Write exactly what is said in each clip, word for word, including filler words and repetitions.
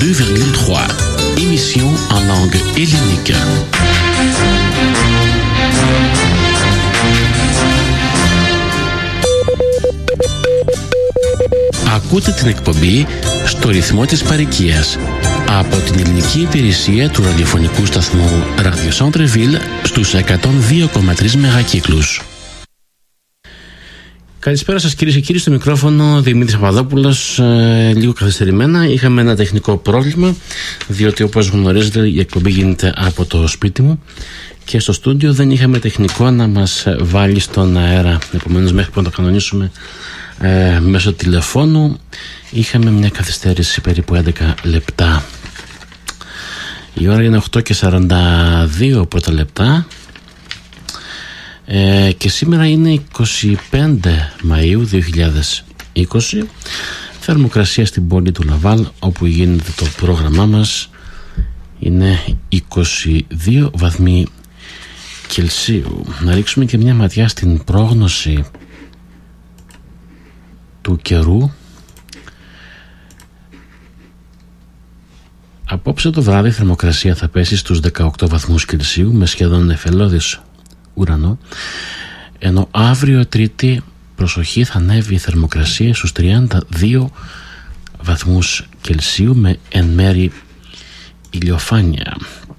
deux virgule trois. Émission en langue hellénique. Ακούτε την εκπομπή στο ρυθμό της παροικίας από την ελληνική υπηρεσία του ραδιοφωνικού σταθμού Radio Centre-Ville στους εκατόν δύο κόμμα τρία μεγακύκλους. Καλησπέρα σας κυρίες και κύριοι, στο μικρόφωνο Δημήτρης Παπαδόπουλος. Ε, λίγο καθυστερημένα, είχαμε ένα τεχνικό πρόβλημα, διότι όπως γνωρίζετε η εκπομπή γίνεται από το σπίτι μου και στο στούντιο δεν είχαμε τεχνικό να μας βάλει στον αέρα. Επομένως, μέχρι που να το κανονίσουμε ε, μέσω τηλεφώνου, είχαμε μια καθυστέρηση περίπου έντεκα λεπτά. Η ώρα είναι οκτώ και σαράντα δύο πρώτα λεπτά. Ε, και σήμερα είναι είκοσι πέντε Μαΐου δύο χιλιάδες είκοσι. Θερμοκρασία στην πόλη του Λαβάλ, όπου γίνεται το πρόγραμμά μας, είναι είκοσι δύο βαθμοί Κελσίου. Να ρίξουμε και μια ματιά στην πρόγνωση του καιρού. Απόψε το βράδυ η θερμοκρασία θα πέσει στους δεκαοκτώ βαθμούς Κελσίου με σχεδόν νεφελώδης ουρανό, ενώ αύριο Τρίτη, προσοχή, θα ανέβει η θερμοκρασία στους τριάντα δύο βαθμούς Κελσίου με εν μέρη ηλιοφάνεια.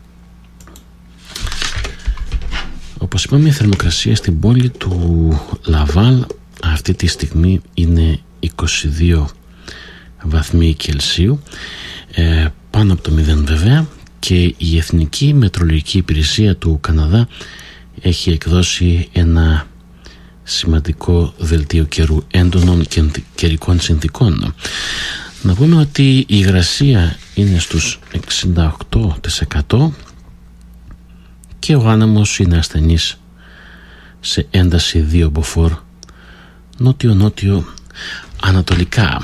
Όπως είπαμε, η θερμοκρασία στην πόλη του Λαβάλ αυτή τη στιγμή είναι είκοσι δύο βαθμοί Κελσίου, ε, πάνω από το μηδέν βέβαια, και η Εθνική Μετρολογική Υπηρεσία του Καναδά έχει εκδώσει ένα σημαντικό δελτίο καιρού έντονων καιρικών συνθήκων. Να πούμε ότι η υγρασία είναι στους εξήντα οκτώ τοις εκατό και ο άνεμος είναι ασθενής σε ένταση δύο μποφόρ νότιο-νότιο ανατολικά.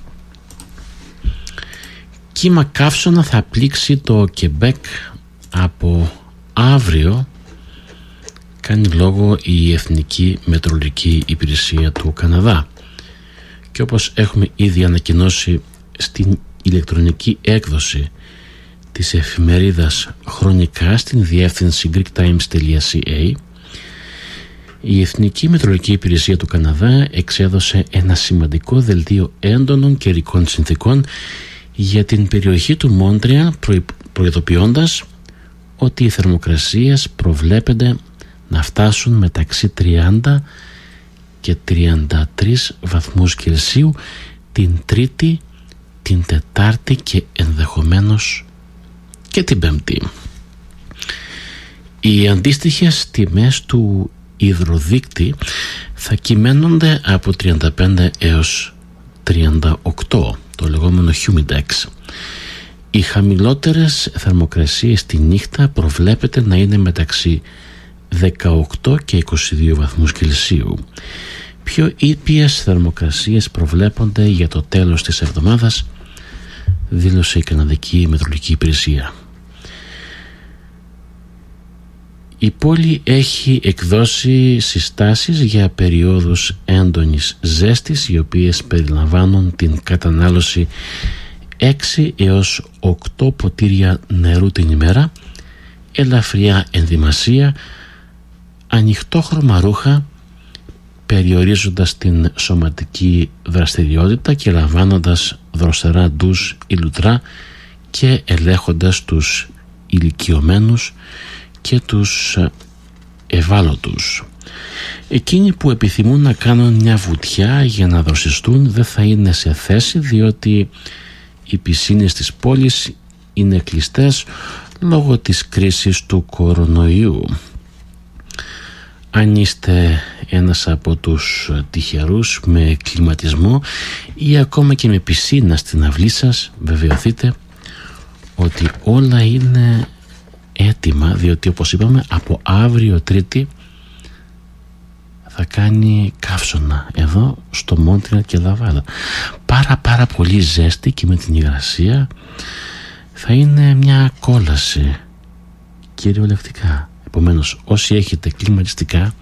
Κύμα καύσωνα θα πλήξει το Κεμπέκ από αύριο, κάνει λόγο η Εθνική Μετρολογική Υπηρεσία του Καναδά, και όπως έχουμε ήδη ανακοινώσει στην ηλεκτρονική έκδοση της εφημερίδας Χρονικά στην διεύθυνση greektimes τελεία ca, η Εθνική Μετρολογική Υπηρεσία του Καναδά εξέδωσε ένα σημαντικό δελτίο έντονων καιρικών συνθήκων για την περιοχή του Μόντρεαλ, προειδοποιώντας ότι οι θερμοκρασίες προβλέπονται να φτάσουν μεταξύ τριάντα και τριάντα τρεις βαθμούς Κελσίου την Τρίτη, την Τετάρτη και ενδεχομένως και την Πέμπτη. Οι αντίστοιχες τιμές του υδροδείκτη θα κυμαίνονται από τριάντα πέντε έως τριάντα οκτώ, το λεγόμενο Humidex. Οι χαμηλότερες θερμοκρασίες τη νύχτα προβλέπεται να είναι μεταξύ δεκαοκτώ και είκοσι δύο βαθμούς Κελσίου. Πιο ήπιες θερμοκρασίες προβλέπονται για το τέλος της εβδομάδας, δήλωσε η Καναδική Μετρολογική Υπηρεσία. Η πόλη έχει εκδώσει συστάσεις για περιόδους έντονης ζέστης, οι οποίες περιλαμβάνουν την κατανάλωση έξι έως οκτώ ποτήρια νερού την ημέρα, ελαφριά ενδυμασία, ανοιχτόχρωμα ρούχα, περιορίζοντας την σωματική δραστηριότητα και λαμβάνοντας δροσερά ντους ή λουτρά και ελέγχοντας τους ηλικιωμένους και τους ευάλωτους. Εκείνοι που επιθυμούν να κάνουν μια βουτιά για να δροσιστούν δεν θα είναι σε θέση, διότι οι πισίνες της πόλης είναι κλειστές λόγω της κρίσης του κορονοϊού. Αν είστε ένας από τους τυχερούς με κλιματισμό ή ακόμα και με πισίνα στην αυλή σας, βεβαιωθείτε ότι όλα είναι έτοιμα, διότι όπως είπαμε από αύριο Τρίτη θα κάνει καύσωνα εδώ στο Μόντρεαλ και Λαβάλ. Πάρα πάρα πολύ ζέστη και με την υγρασία θα είναι μια κόλαση κυριολεκτικά. Επομένως, όσοι έχετε κλιματιστικά,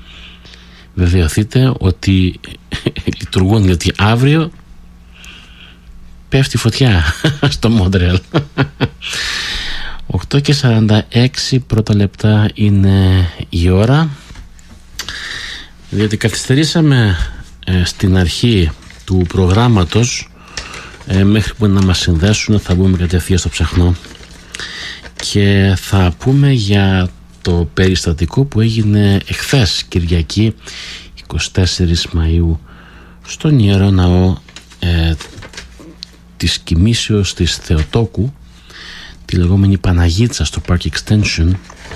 βεβαιωθείτε ότι λειτουργούν, γιατί αύριο πέφτει φωτιά στο Μόντρεαλ. οκτώ και σαράντα έξι πρώτα λεπτά είναι η ώρα, διότι καθυστερήσαμε ε, στην αρχή του προγράμματος, ε, μέχρι που να μας συνδέσουν θα μπούμε κατευθείαν στο ψαχνό και θα πούμε για το περιστατικό που έγινε εχθές Κυριακή εικοστή τέταρτη Μαΐου στον Ιερό Ναό ε, της Κοιμήσεως της Θεοτόκου, τη λεγόμενη Παναγίτσα στο Park Extension,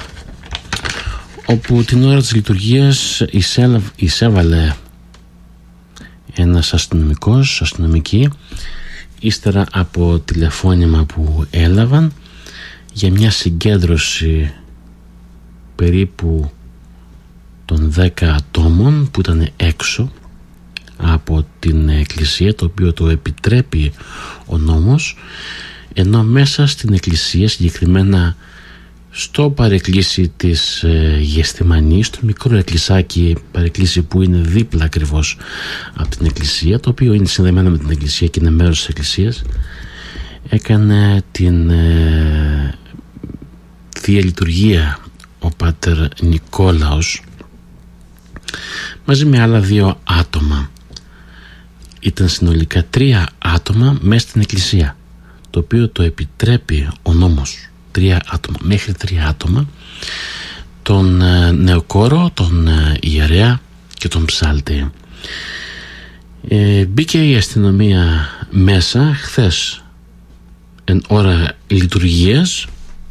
όπου την ώρα της λειτουργίας εισέλαβ, εισέβαλε ένας αστυνομικός, αστυνομική, ύστερα από τηλεφώνημα που έλαβαν για μια συγκέντρωση περίπου των δέκα ατόμων που ήταν έξω από την εκκλησία, το οποίο το επιτρέπει ο νόμος, ενώ μέσα στην εκκλησία, συγκεκριμένα στο παρεκκλήσι της ε, Γεστημανής, το μικρό εκκλησάκι παρεκκλήσι που είναι δίπλα ακριβώς από την εκκλησία, το οποίο είναι συνδεμένο με την εκκλησία και είναι μέρος της εκκλησίας, έκανε την ε, Θεία Λειτουργία ο Πάτερ Νικόλαος μαζί με άλλα δύο άτομα. Ήταν συνολικά τρία άτομα μέσα στην εκκλησία, το οποίο το επιτρέπει ο νόμος. Τρία άτομα, μέχρι τρία άτομα, τον ε, νεοκόρο, τον ε, ιερέα και τον ψάλτη. Ε, μπήκε η αστυνομία μέσα χθες εν ώρα λειτουργίας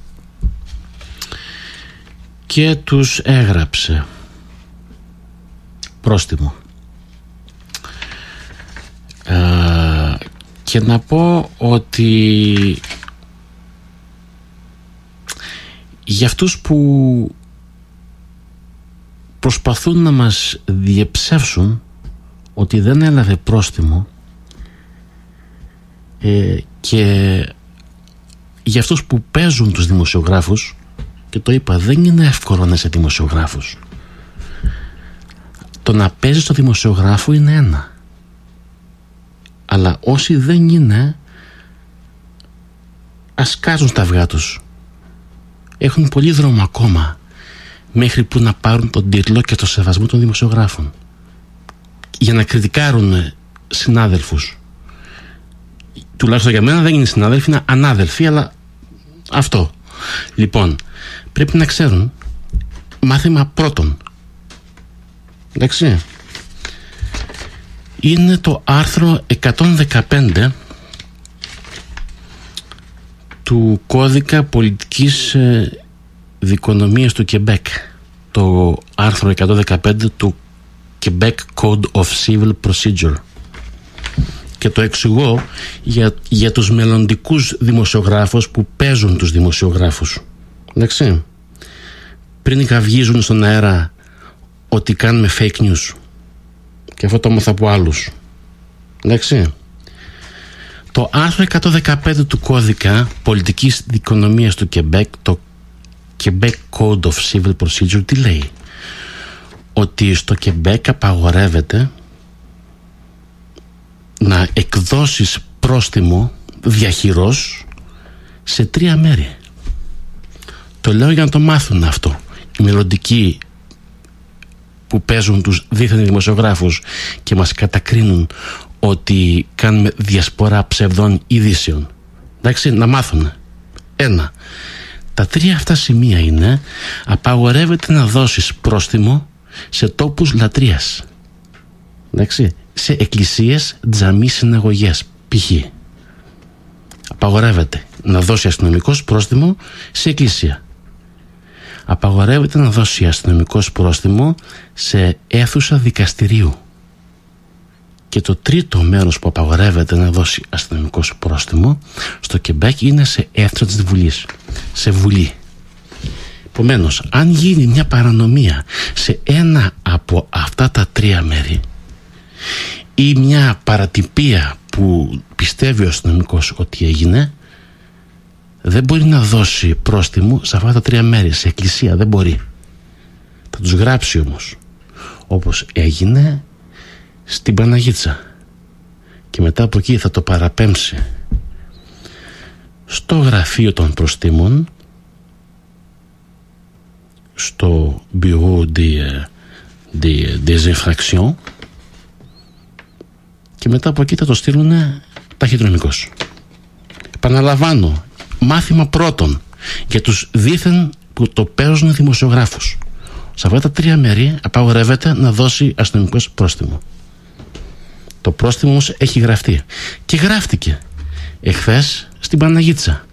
και τους έγραψε πρόστιμο. Ε, και να πω ότι για αυτούς που προσπαθούν να μας διεψεύσουν ότι δεν έλαβε πρόστιμο, ε, και για αυτούς που παίζουν τους δημοσιογράφους, και το είπα, δεν είναι εύκολο να είσαι δημοσιογράφος. Το να παίζεις το δημοσιογράφο είναι ένα, αλλά όσοι δεν είναι, ας κάζουν στα αυγά τους. Έχουν πολύ δρόμο ακόμα μέχρι που να πάρουν τον τίτλο και το σεβασμό των δημοσιογράφων για να κριτικάρουν συνάδελφους. Τουλάχιστον για μένα δεν είναι συνάδελφοι, είναι ανάδελφοι, αλλά αυτό. Λοιπόν, πρέπει να ξέρουν μάθημα πρώτον. Εντάξει. Είναι το άρθρο εκατόν δεκαπέντε του κώδικα πολιτικής ε, δικονομίας του Quebec, το άρθρο εκατόν δεκαπέντε του Quebec Code of Civil Procedure, και το εξηγώ για, για τους μελλοντικούς δημοσιογράφους που παίζουν τους δημοσιογράφους. Εντάξει, πριν καυγίζουν στον αέρα ότι κάνουμε fake news, και αυτό το έμαθα από άλλους. Εντάξει, το άρθρο εκατόν δεκαπέντε του κώδικα πολιτικής δικονομίας του Quebec, το Quebec Code of Civil Procedure, τι λέει? Ότι στο Quebec απαγορεύεται να εκδώσεις πρόστιμο διαχειρός σε τρία μέρη. Το λέω για να το μάθουν αυτό οι μελλοντικοί που παίζουν τους δίθεν δημοσιογράφους και μας κατακρίνουν ότι κάνουμε διασπορά ψευδών ειδήσεων. Εντάξει, να μάθουν. Ένα, τα τρία αυτά σημεία είναι: απαγορεύεται να δώσεις πρόστιμο σε τόπους λατρείας. Εντάξει, σε εκκλησίες, τζαμί, συναγωγές, π.χ. Απαγορεύεται να δώσει αστυνομικός πρόστιμο σε εκκλησία. Απαγορεύεται να δώσει αστυνομικός πρόστιμο σε αίθουσα δικαστηρίου. Και το τρίτο μέρος που απαγορεύεται να δώσει αστυνομικός πρόστιμο στο Quebec είναι σε αίθουσα της Βουλής, σε Βουλή. Επομένως, αν γίνει μια παρανομία σε ένα από αυτά τα τρία μέρη ή μια παρατυπία που πιστεύει ο αστυνομικός ότι έγινε, δεν μπορεί να δώσει πρόστιμο σε αυτά τα τρία μέρη, σε εκκλησία δεν μπορεί. Θα τους γράψει όμως, όπως έγινε στην Παναγίτσα. και μετά από εκεί θα το παραπέμψει στο γραφείο των προστήμων, στο Bureau des, des, des Infractions, και μετά από εκεί θα το στείλουν ταχυδρομικώς. Επαναλαμβάνω, μάθημα πρώτον για τους δήθεν που το παίζουν δημοσιογράφους. Σε αυτά τα τρία μέρη απαγορεύεται να δώσει αστυνομικός πρόστιμο. Το πρόστιμο όμως έχει γραφτεί και γράφτηκε εχθές στην Παναγίτσα.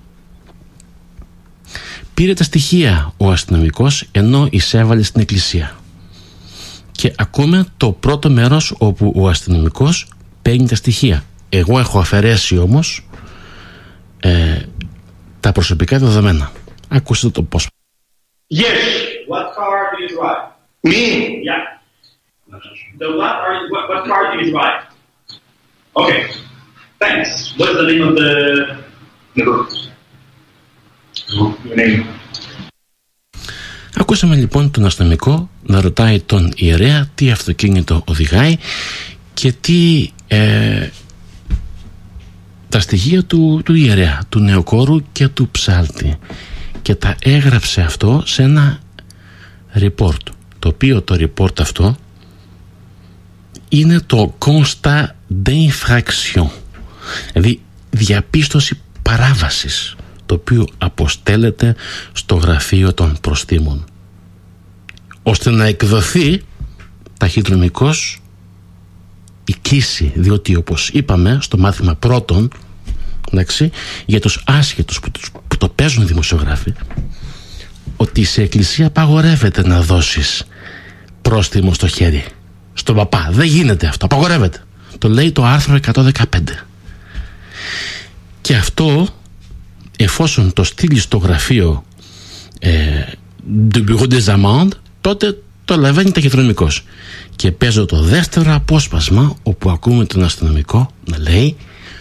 Πήρε τα στοιχεία ο αστυνομικός ενώ εισέβαλε στην εκκλησία. Και ακούμε το πρώτο μέρος όπου ο αστυνομικός παίρνει τα στοιχεία. Εγώ έχω αφαιρέσει όμως ε, τα προσωπικά δεδομένα. Ακούστε το πώς. Yes. What car do you drive? Me? Yeah. The what are you, what, what car do you drive? Okay. Thanks. What is the name of the the route? Your name. Ακούσαμε λοιπόν τον αστυνομικό να ρωτάει τον ιερέα τι αυτοκίνητο οδηγάει και τι ε, τα στοιχεία του, του ιερέα, του νεοκόρου και του ψάλτη, και τα έγραψε αυτό σε ένα report, το οποίο το report αυτό είναι το constat d'infraction, δηλαδή διαπίστωση παράβασης, το οποίο αποστέλλεται στο γραφείο των προστήμων ώστε να εκδοθεί ταχυδρομικός η κλήση, διότι όπως είπαμε στο μάθημα πρώτον, εντάξει, για τους άσχετους που, που το παίζουν δημοσιογράφοι, ότι σε εκκλησία απαγορεύεται να δώσεις πρόστιμο στο χέρι στον παπά. Δεν γίνεται αυτό, απαγορεύεται. Το λέει το άρθρο εκατόν δεκαπέντε. Και αυτό, εφόσον το στείλει στο γραφείο ε, du Bureau des Amendes, τότε το λαβαίνει ταχυδρομικός. Και παίζω το δεύτερο απόσπασμα όπου ακούμε τον αστυνομικό να λέει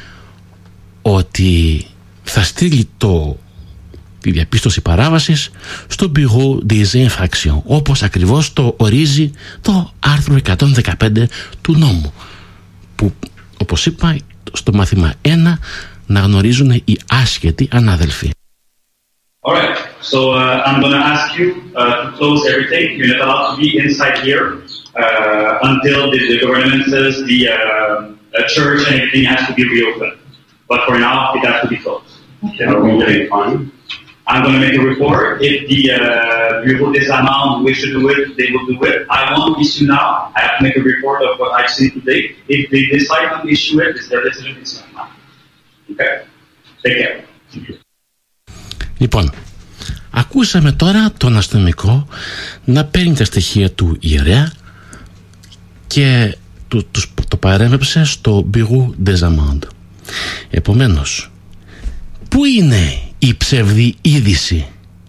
ότι θα στείλει το, τη διαπίστωση παράβασης στο Bureau des Infractions, όπως ακριβώς το ορίζει το άρθρο εκατόν δεκαπέντε του νόμου, που όπως είπα στο μάθημα ένα να γνωρίζουν οι άσχετοι ανάδελφοι. Alright, so uh, I'm going to ask you uh, to close everything. You're not allowed to be inside here uh, until the, the government says the uh, church and everything has to be reopened. But for now, it has to be closed. Okay. Are we getting fined? I'm going to make a report. If the uh, Bureau des Amendes wish to do it, they will do it. I won't issue now. I have to make a report of what I've seen today. If they decide to issue it, it's their decision. It's not mine. Okay? Take care. Thank you. Λοιπόν, ακούσαμε τώρα τον αστυνομικό να παίρνει τα στοιχεία του ιερέα και του, τους, το παρέμβεψε στο Bureau des Amendes. Επομένως, πού είναι η ψευδή είδηση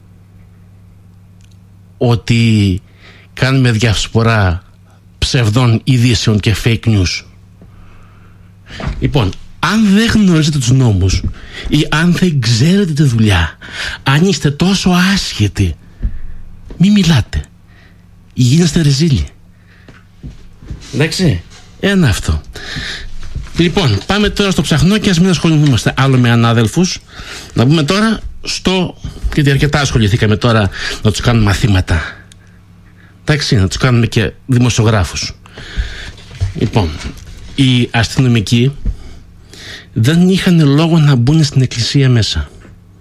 ότι κάνουμε διασπορά ψευδών ειδήσεων και fake news? Λοιπόν, αν δεν γνωρίζετε τους νόμους ή αν δεν ξέρετε τη δουλειά, αν είστε τόσο άσχετοι, μη μιλάτε, γίνεστε ρεζίλοι. Εντάξει, ένα αυτό. Λοιπόν, πάμε τώρα στο ψαχνό και ας μην ασχολούμαστε άλλο με ανάδελφους. Να πούμε τώρα στο... γιατί αρκετά ασχοληθήκαμε τώρα να τους κάνουμε μαθήματα. Εντάξει, να τους κάνουμε και δημοσιογράφους. Λοιπόν, οι αστυνομικοί δεν είχαν λόγο να μπουν στην εκκλησία μέσα,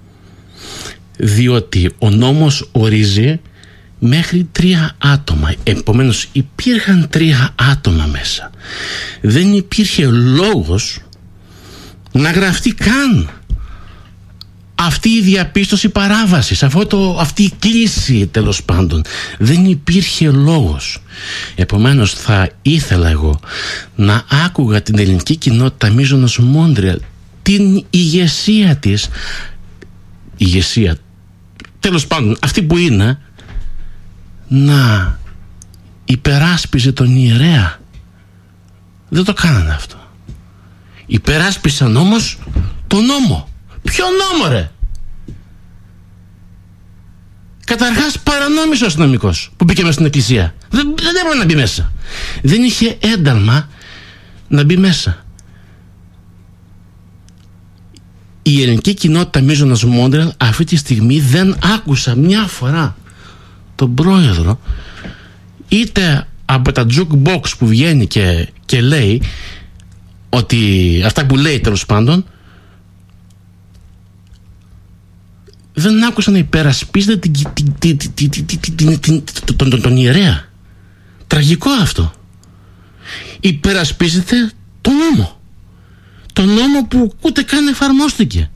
διότι ο νόμος ορίζει μέχρι τρία άτομα. Επομένως υπήρχαν τρία άτομα μέσα. Δεν υπήρχε λόγος να γραφτεί καν αυτή η διαπίστωση παράβασης, αυτό το, αυτή η κλήση, τέλος πάντων. Δεν υπήρχε λόγος. Επομένως θα ήθελα εγώ να άκουγα την ελληνική κοινότητα Μίζωνος Μόντρεαλ, την ηγεσία της, ηγεσία, τέλος πάντων αυτή που είναι, να υπεράσπιζε τον ιερέα. Δεν το κάνανε αυτό. Υπεράσπισαν όμως τον νόμο. Ποιο νόμο, ρε? Καταρχάς παρανόμησε ο αστυνομικός που μπήκε μέσα στην εκκλησία. Δεν, δεν έπρεπε να μπει μέσα. Δεν είχε ένταλμα να μπει μέσα. η ελληνική κοινότητα Μίζωνος Μόντρελ αυτή τη στιγμή δεν άκουσα μια φορά τον πρόεδρο είτε από τα jukebox που βγαίνει και, και λέει ότι αυτά που λέει τέλος πάντων, δεν άκουσα να υπερασπίζεται τον ιερέα. Τραγικό αυτό. Υπερασπίζεται τον νόμο. Τον νόμο που ούτε καν εφαρμόστηκε.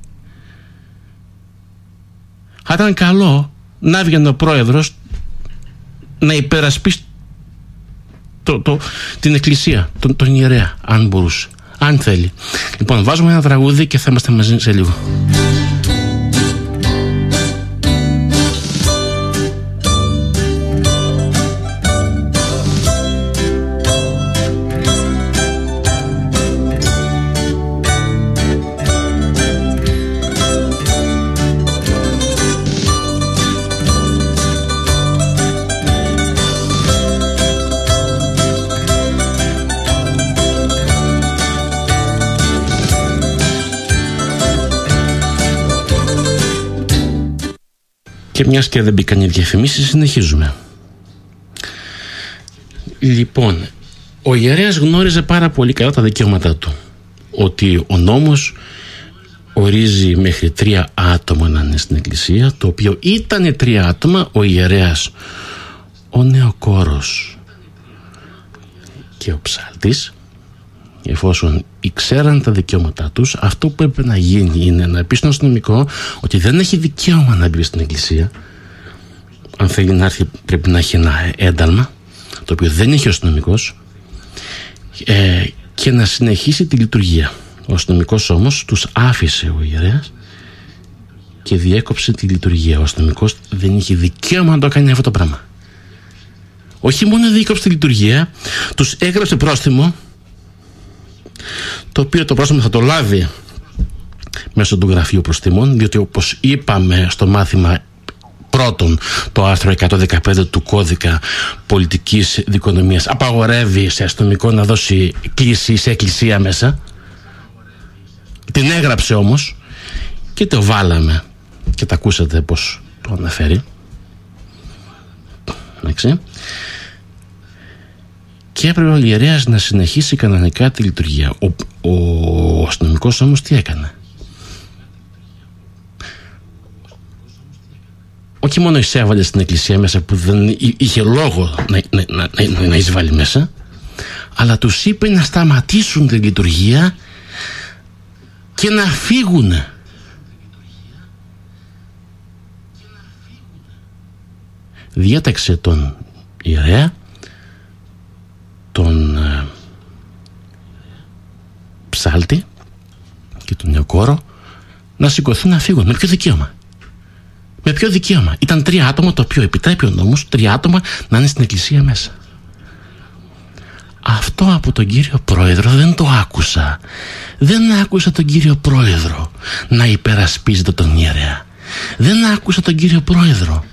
Θα ήταν καλό να έβγαινε ο πρόεδρος να υπερασπίσει το, το, την εκκλησία, τον, τον ιερέα, αν μπορούσε, αν θέλει. Λοιπόν, βάζουμε ένα τραγούδι και θα είμαστε μαζί σε λίγο. Και μιας και δεν μπήκαν οι διαφημίσεις, συνεχίζουμε. Λοιπόν, ο ιερέας γνώριζε πάρα πολύ καλά τα δικαιώματά του. Ότι ο νόμος ορίζει μέχρι τρία άτομα να είναι στην εκκλησία, το οποίο ήταν τρία άτομα, ο ιερέας, ο νεοκόρος και ο ψάλτης. Εφόσον ήξεραν τα δικαιώματά τους, αυτό που έπρεπε να γίνει είναι να πει στον αστυνομικό ότι δεν έχει δικαίωμα να μπει στην εκκλησία. Αν θέλει να έρθει, πρέπει να έχει ένα ένταλμα, το οποίο δεν είχε ο αστυνομικός, ε, και να συνεχίσει τη λειτουργία. Ο αστυνομικός όμως τους άφησε, ο ιερέας, και διέκοψε τη λειτουργία. Ο αστυνομικός δεν είχε δικαίωμα να το κάνει αυτό το πράγμα. Όχι μόνο διέκοψε τη λειτουργία, τους έγραψε πρόστιμο, το οποίο το πρόστιμο θα το λάβει μέσω του γραφείου προστιμών, διότι όπως είπαμε στο μάθημα πρώτον, το άρθρο εκατόν δεκαπέντε του κώδικα πολιτικής δικονομίας απαγορεύει σε αστυνομικό να δώσει κλίση σε εκκλησία μέσα. Την έγραψε όμως και το βάλαμε και τα ακούσατε πως το αναφέρει. Εντάξει. Και έπρεπε ο ιερέας να συνεχίσει κανονικά τη λειτουργία. Ο, ο αστυνομικός όμως τι έκανε? Όχι μόνο εισέβαλε στην εκκλησία μέσα που δεν είχε λόγο να, να, να, να, να εισβάλλει μέσα, αλλά τους είπε να σταματήσουν τη λειτουργία και να φύγουν. Διέταξε τον ιερέα, τον ε, ψάλτη και τον νεοκόρο να σηκωθούν να φύγουν. Με ποιο δικαίωμα? Με ποιο δικαίωμα? Ήταν τρία άτομα, το οποίο επιτρέπει ο νόμος τρία άτομα να είναι στην εκκλησία μέσα. Αυτό από τον κύριο πρόεδρο δεν το άκουσα. Δεν άκουσα τον κύριο πρόεδρο να υπερασπίζεται τον ιερέα. Δεν άκουσα τον κύριο πρόεδρο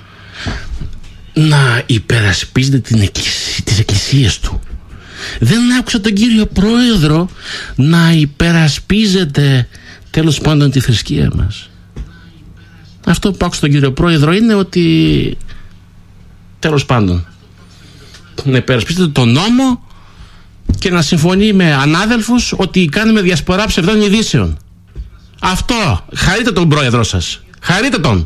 να υπερασπίζεται την εκκλησία, τις εκκλησίες του. Δεν άκουσα τον κύριο πρόεδρο να υπερασπίζεται τέλος πάντων τη θρησκεία μας. Αυτό που άκουσα τον κύριο πρόεδρο είναι ότι τέλος πάντων να υπερασπίζεται τον νόμο και να συμφωνεί με ανάδελφους ότι κάνουμε διασπορά ψευδών ειδήσεων. Αυτό. Χαρείτε τον πρόεδρο σας. Χαρείτε τον.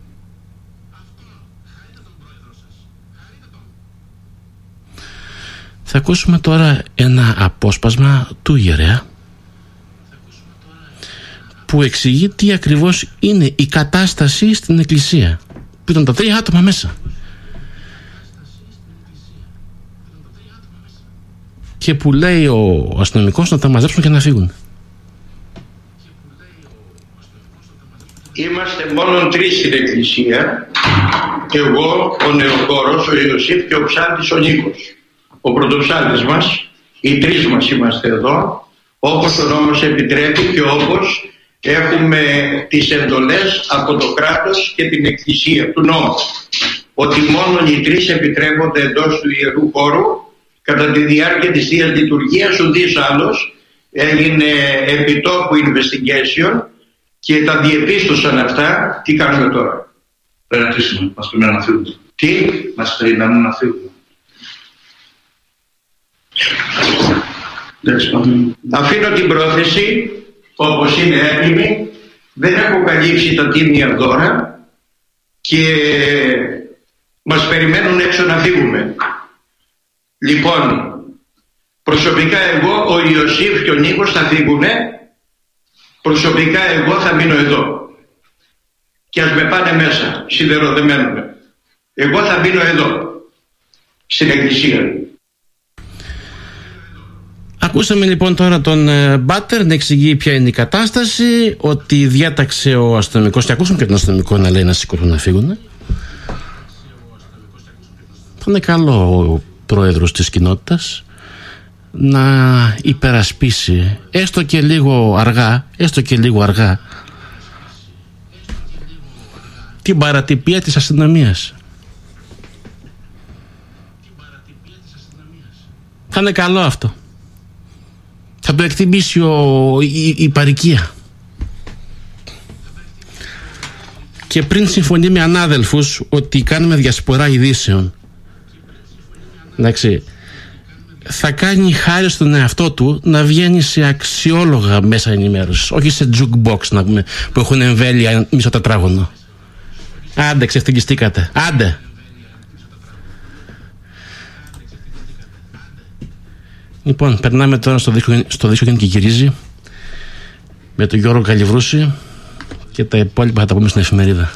Θα ακούσουμε τώρα ένα απόσπασμα του ιερέα που εξηγεί τι ακριβώς είναι η κατάσταση στην εκκλησία, που ήταν τα τρία άτομα μέσα και που λέει ο αστυνομικός να τα μαζέψουν και να φύγουν. Είμαστε μόνο τρεις στην εκκλησία, εγώ, ο νεοκόρος, ο Ιωσήφ και ο ψάλτης ο Νίκος. Ο πρωτοψάλτης μας, οι τρεις μας είμαστε εδώ, όπως ο νόμος επιτρέπει και όπως έχουμε τις εντολές από το κράτος και την εκκλησία του νόμου. Ότι μόνο οι τρεις επιτρέπονται εντός του ιερού χώρου κατά τη διάρκεια της Θείας Λειτουργίας. Ουδής άλλος. Έγινε επιτόπου investigation και τα διεπίστωσαν αυτά, τι κάνουμε τώρα? Πρέπει να κλείσουμε, μας περιμένουν να φύγουμε. Τι? Μας περιμένουν να φύγουμε. Αφήνω την πρόθεση όπως είναι έτοιμη, δεν έχω καλύψει τα τίμια δώρα και μας περιμένουν έξω να φύγουμε. Λοιπόν, προσωπικά εγώ, ο Ιωσήφ και ο Νίκος θα φύγουνε, προσωπικά εγώ θα μείνω εδώ και ας με πάνε μέσα, σιδεροδεμένουμε. Εγώ θα μείνω εδώ, στην εκκλησία. Ακούσαμε λοιπόν τώρα τον ε, Μπάτερ να εξηγεί ποια είναι η κατάσταση, ότι διάταξε ο αστυνομικός, και ακούσαμε και τον αστυνομικό να λέει να σηκωθούν να φύγουν. Θα είναι καλό ο πρόεδρος της κοινότητας να υπερασπίσει, έστω και λίγο αργά, έστω και λίγο αργά, την παρατυπία της αστυνομίας. Θα είναι καλό αυτό. Θα το εκτιμήσει ο, η, η παροικία. Και πριν συμφωνεί με ανάδελφους ότι κάνουμε διασπορά ειδήσεων, εντάξει, θα κάνει χάρη στον εαυτό του να βγαίνει σε αξιόλογα μέσα ενημέρωσης, όχι σε jukebox να πούμε, που έχουν εμβέλεια μισό τετράγωνο. Άντε, ξεφτυγιστήκατε. Άντε. Λοιπόν, περνάμε τώρα στο δίσκο, στο δίσκο και γυρίζει με τον Γιώργο Καλιβρούση και τα υπόλοιπα θα τα πούμε στην εφημερίδα.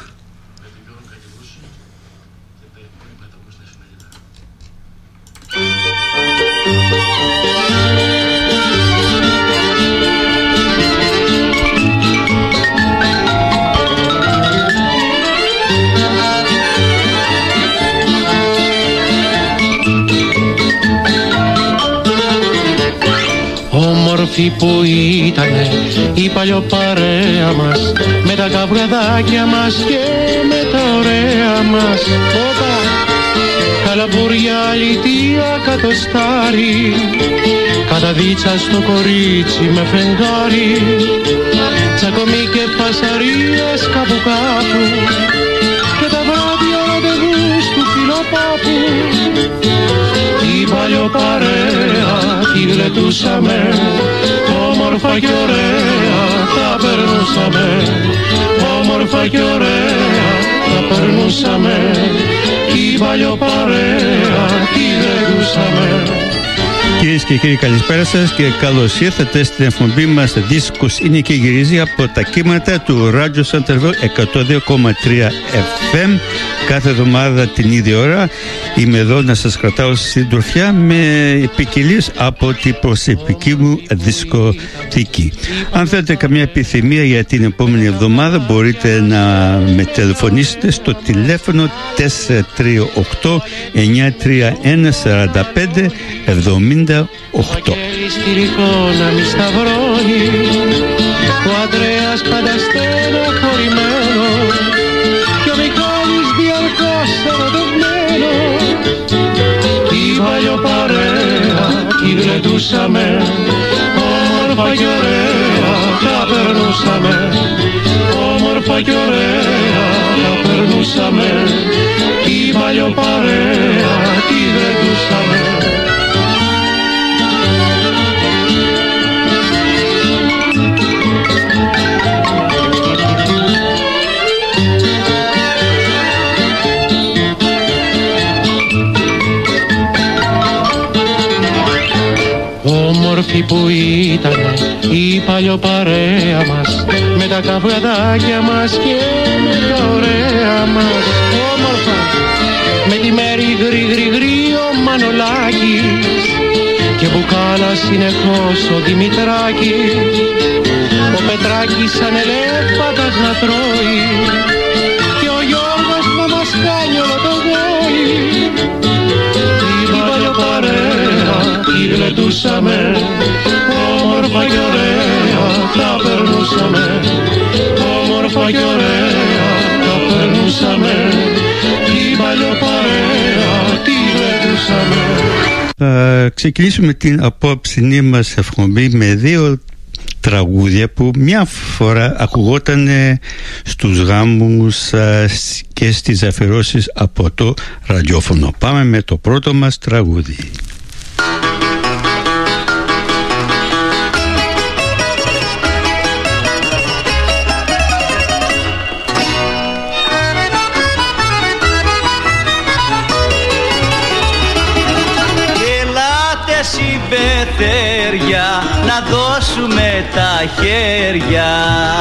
Όμορφη που ήτανε η παλιοπαρέα μας, με τα καυγαδάκια μας και με τα ωραία μας. Όπα, καλαμπούρια, αλητία, κατοστάρι, καταδίτσα στο κορίτσι με φεγγάρι, τσακωμί και φασαρίες κάπου κάπου, και τα βράδια ραντεβούς του φιλοπάπου. Η παλιοπαρέα τη γλεντούσαμε, όμορφα και ωραία τα περνούσαμε, όμορφα και ωραία τα περνούσαμε, η παλιοπαρέα τη γλεντούσαμε. Κυρίες και κύριοι, καλησπέρα σας και καλώς ήρθατε στην εκπομπή μας Δίσκος είναι και γυρίζει από τα κύματα του Radio Centerville εκατόν δύο κόμμα τρία εφ εμ. Κάθε εβδομάδα την ίδια ώρα είμαι εδώ να σας κρατάω στην τροφιά με ποικιλίες από την προσωπική μου δισκοθήκη. Αν θέλετε καμία επιθυμία για την επόμενη εβδομάδα, μπορείτε να με τηλεφωνήσετε στο τηλέφωνο τέσσερα τρία οκτώ εννιά τρία ένα τέσσερα πέντε εβδομήντα οκτώ. Ο Ανδρέας πάντα στενοχωρημένος και ο Μιχάλης διαρκώς ερωτευμένο. Η παλιοπαρέα τη γλεντούσαμε, όμορφα και ωραία τα περνούσαμε, όμορφα και ωραία τα περνούσαμε. Η παλιοπαρέα τη γλεντούσαμε. Όμορφη που ήταν η παλιοπαρέα μας, με τα καυγαδάκια μας και με τα ωραία μας. Όμορφα με τη μέρη γρι γρι γρι ο Μανολάκης και μπουκάλα συνεχώς ο Δημητράκης, ο Πετράκης σαν ελέφαντας να τρώει και ο Γιώργος να μας κάνει όλο το γόη. Η παλιοπαρέα τη γλεντούσαμε, όμορφα και ωραία τα περνούσαμε, όμορφα και ωραία τα περνούσαμε. Η παλιοπαρέα τη γλεντούσαμε. Θα ξεκινήσουμε την απόψινή μας εκπομπή με δύο τραγούδια που μια φορά ακουγόταν στους γάμους και στις αφιερώσεις από το ραδιόφωνο. Πάμε με το πρώτο μας τραγούδι. Συμπεθέρια να δώσουμε τα χέρια,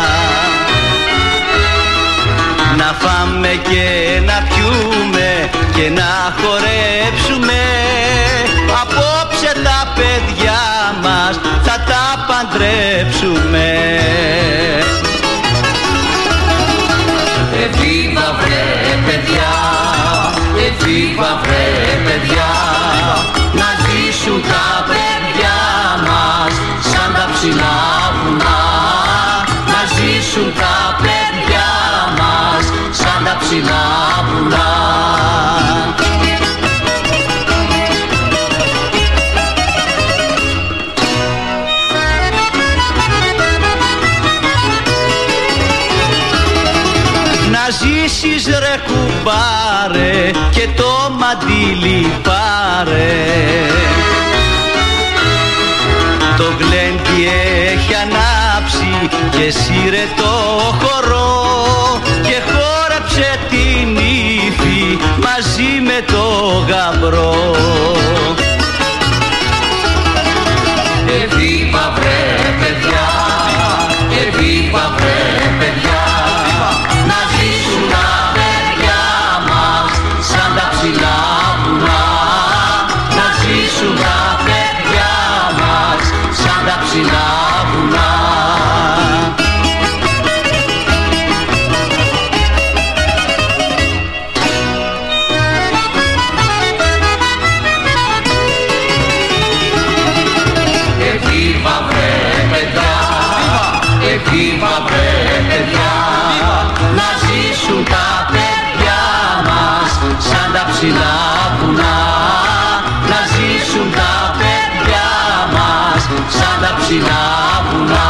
να φάμε και να πιούμε και να χορέψουμε. Απόψε τα παιδιά μας θα τα παντρέψουμε. Εβίβα βρε παιδιά, εβίβα βρε παιδιά, να ζήσουν τα παιδιά μας σαν τα ψηλά βουνά. Να ζήσουν τα παιδιά μας σαν τα ψηλά βουνά. Να ζήσεις ρε κουμπάρε και το μαντίλι πάρε. Το γλέντι έχει ανάψει και σύρε το χορό και χόρεψε την ύφη μαζί με το γαμπρό. Εβίβα βρε παιδιά, εβίβα βρε παιδιά, να ζήσουν τα παιδιά μας σαν τα ψηλά βουνά. Να ζήσουν τα παιδιά μας σαν τα ψηλά βουνά. Εβίβα βρε παιδιά, εβίβα βρε παιδιά, να ζήσουν τα παιδιά μας σαν τα ψηλά βουνά. Να ζήσουν τα παιδιά μας σαν τα ψηλά βουνά.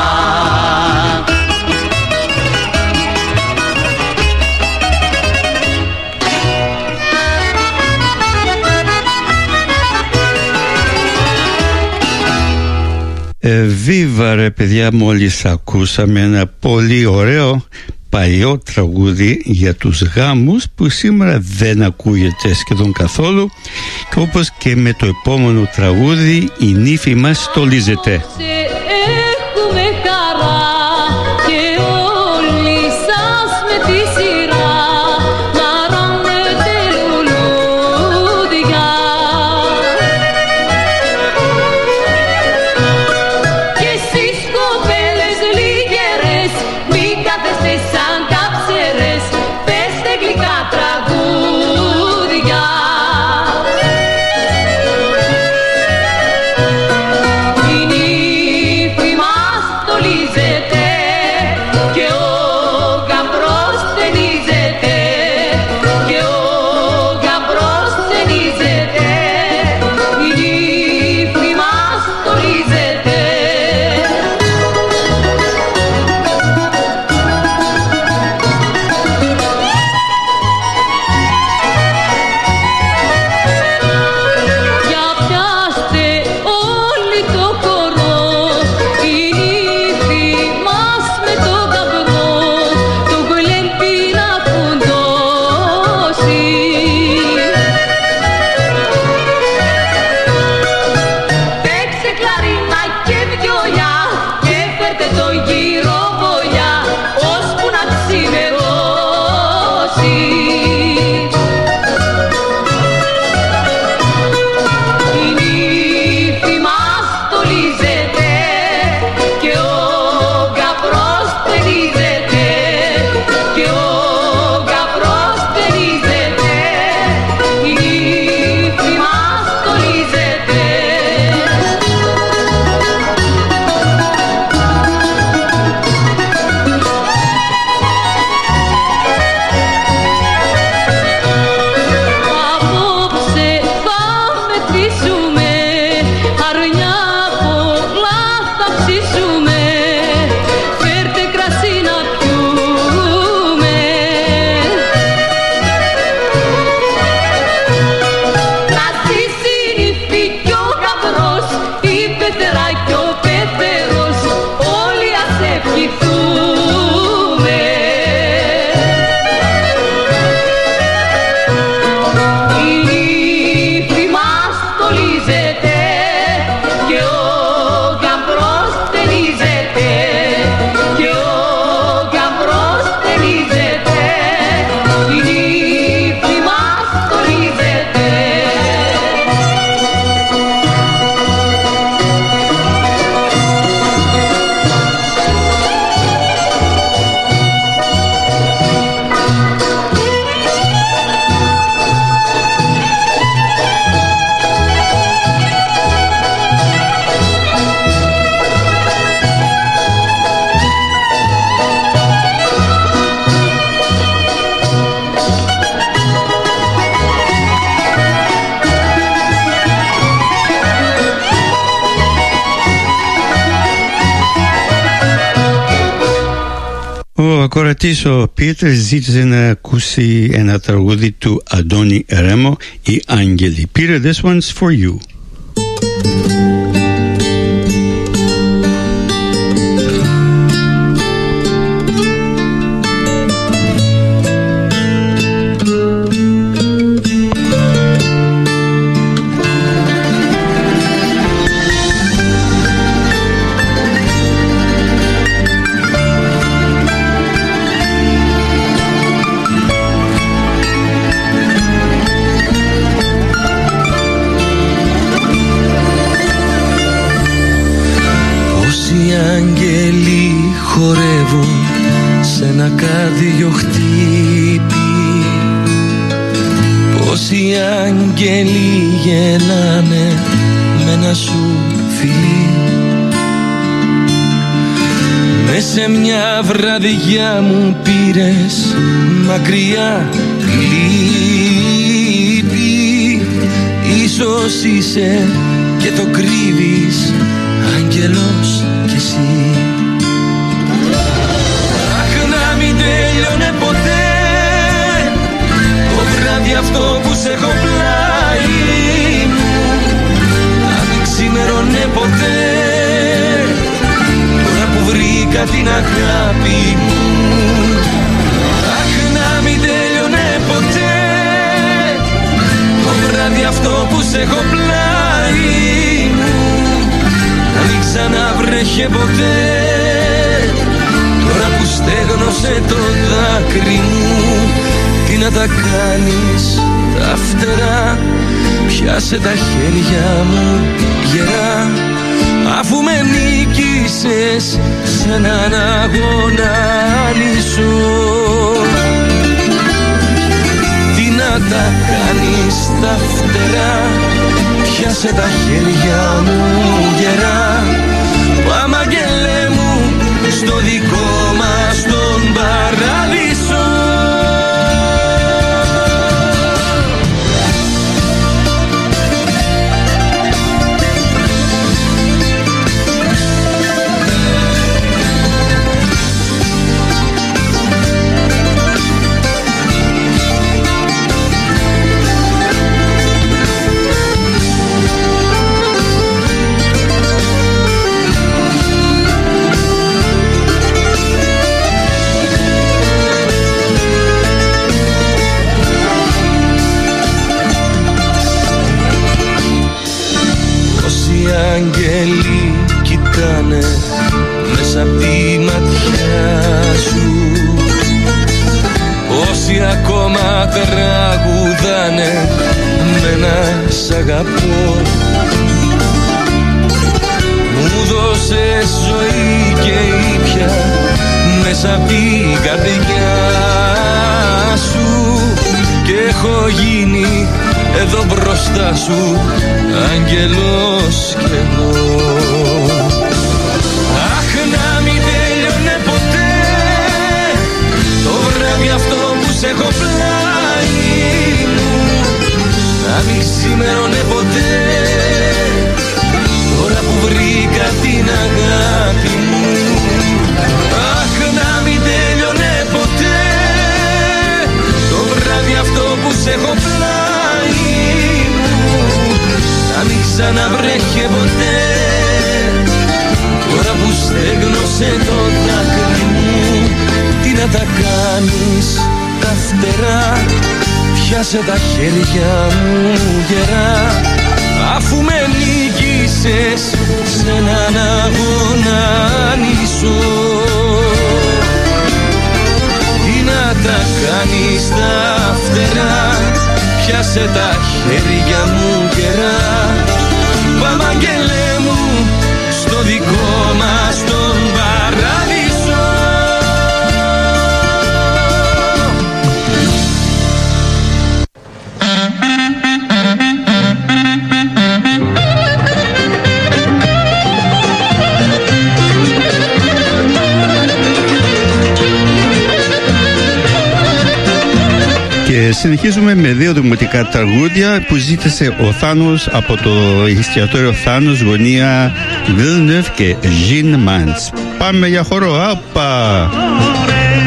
Ε, βίβα ρε παιδιά, μόλις ακούσαμε ένα πολύ ωραίο παλιό τραγούδι για τους γάμους που σήμερα δεν ακούγεται σχεδόν καθόλου, και όπως και με το επόμενο τραγούδι η νύφη μας στολίζεται. Έχουμε χαρά και όλοι σας με τη σειρά να ράνετε λουλούδια. Και εσείς κοπέλες λιγερές μην κάθεστε σαν κάψερες, πέστε γλυκά τραγούδια. Η νύφη μας στολίζεται και ο γαμπρός στενίζεται, και ο γαμπρός στενίζεται. Η νύφη μας στολίζεται. Για πιάστε όλοι το χορό, η νύφη μας με το γαμπρό το γλέντι να φουντώσει. Παίξε κλαρίνα και βιολιά και φέρτε το γύρο βολιά ώσπου να ξημερώσει. Η νύφη μας στολίζεται και ο γαμπρός στενίζεται, και ο γαμπρός στενίζεται. Η νύφη μας στολίζεται. Απόψε θα μεθύσουμε, αρνιά πολλά θα ψήσουμε. Ο ακροατής ο Πίτερ ζήτησε να ακούσει ένα τραγούδι του Αντώνη Ρέμο, «Οι Άγγελοι». Peter, this one's for you. Άγγελοι γελάνε με ένα σου φιλί. Μες σε μια βραδιά μου πήρες μακριά λύπη. Ίσως είσαι και το κρύβεις, άγγελος κι εσύ. Αχ, να μην τέλειωνε ποτέ το βράδυ αυτό που σε έχω πλάι μου, να μην ξημερώνε ποτέ τώρα που βρήκα την αγάπη μου. Αχ, να μην τέλειωνε ποτέ το βράδυ αυτό που σε έχω πλάι μου, να μην ξαναβρέχε ποτέ τώρα που στέγνωσε το δάκρυ μου. Τι να τα κάνεις τα φτερά, πιάσε τα χέρια μου γερά, αφού με νίκησες σε έναν αγώνα λύσω. Τι να τα κάνεις τα φτερά, πιάσε τα χέρια μου γερά, πάμε αγγελέ μου στο δικό μας τον παράδεισο. Άγγελοι κοιτάνε μέσα απ' τη ματιά σου, όσοι ακόμα τραγουδάνε με ένα σ' αγαπώ. Μου δώσες ζωή και ήπια μέσα απ' την καρδιά σου και έχω γίνει εδώ μπροστά σου άγγελος κι εγώ. Αχ, να μην τέλειωνε ποτέ το βράδυ αυτό που σε έχω πλάι μου, να μην ξημερώνε ποτέ τώρα που βρήκα την αγάπη μου. Αχ, να μην τέλειωνε ποτέ το βράδυ αυτό που σε έχω πλάι μου, να μην ξαναβρέχε ποτέ τώρα που στέγνωσε το δάκρυ μου. Τι να τα κάνεις τα φτερά, πιάσε τα χέρια μου γερά, αφού με νίκησες σε έναν αγώνα νησό. Τι να τα κάνεις τα φτερά, πιάσε τα χέρια μου γερά, πάμε αγγελέ μου στο δικό μας τον παράδεισο. Και συνεχίζουμε με δύο δημοτικά τραγούδια που ζήτησε ο Θάνος από το εστιατόριο Θάνος, γωνία Villeneuve και Jean Mans. Πάμε για χορό, άπα!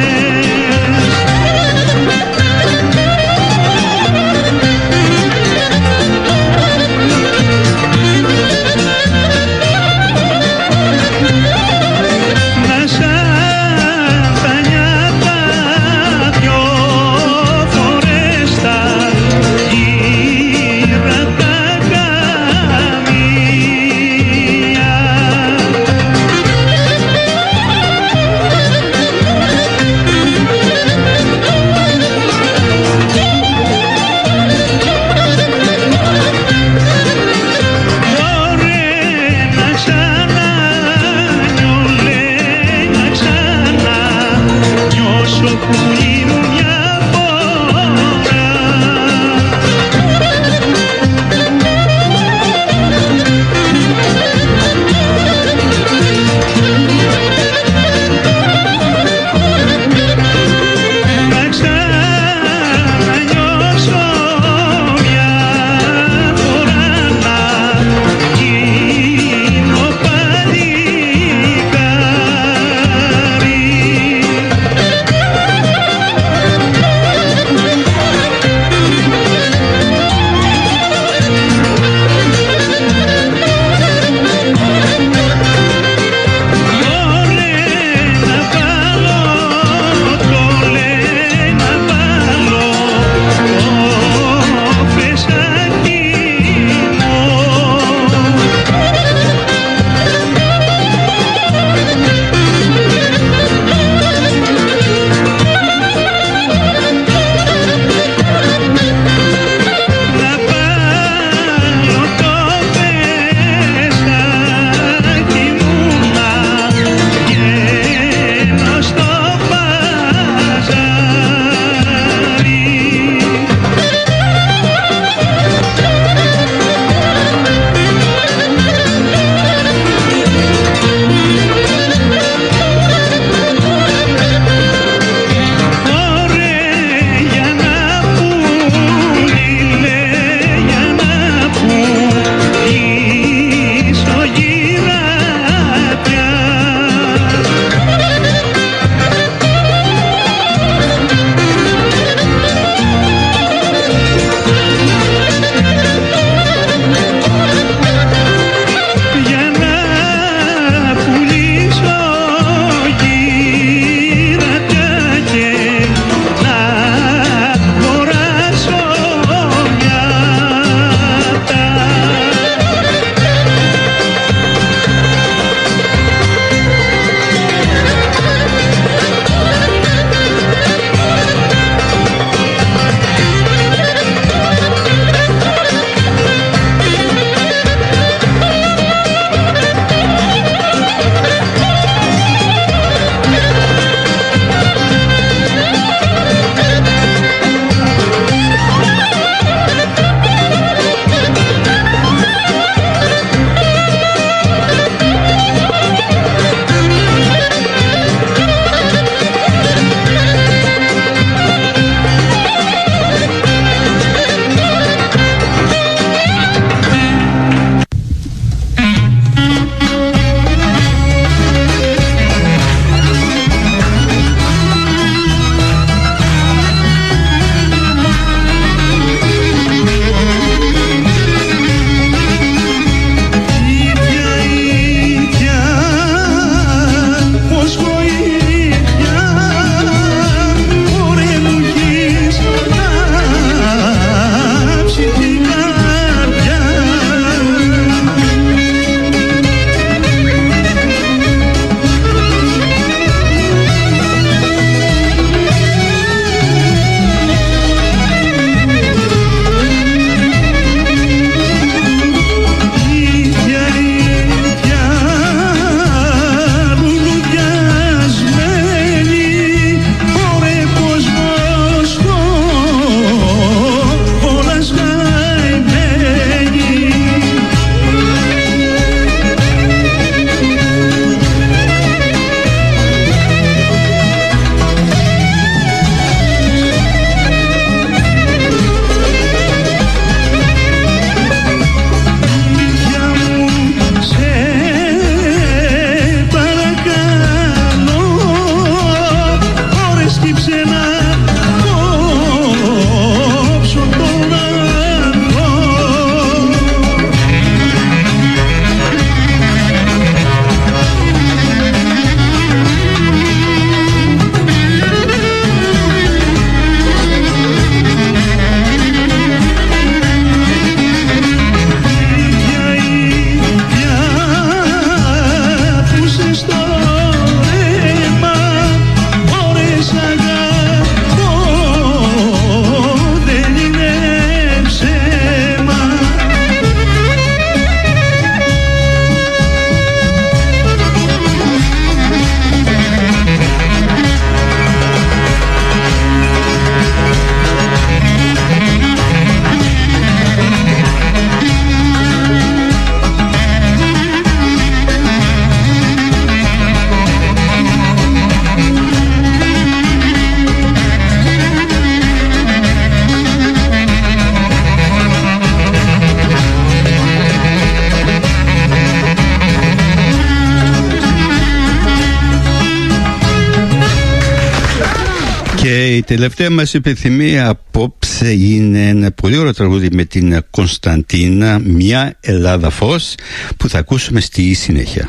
Και η τελευταία μας επιθυμία απόψε είναι ένα πολύ ωραίο τραγούδι με την Κωνσταντίνα, «Μια Ελλάδα φως», που θα ακούσουμε στη συνέχεια.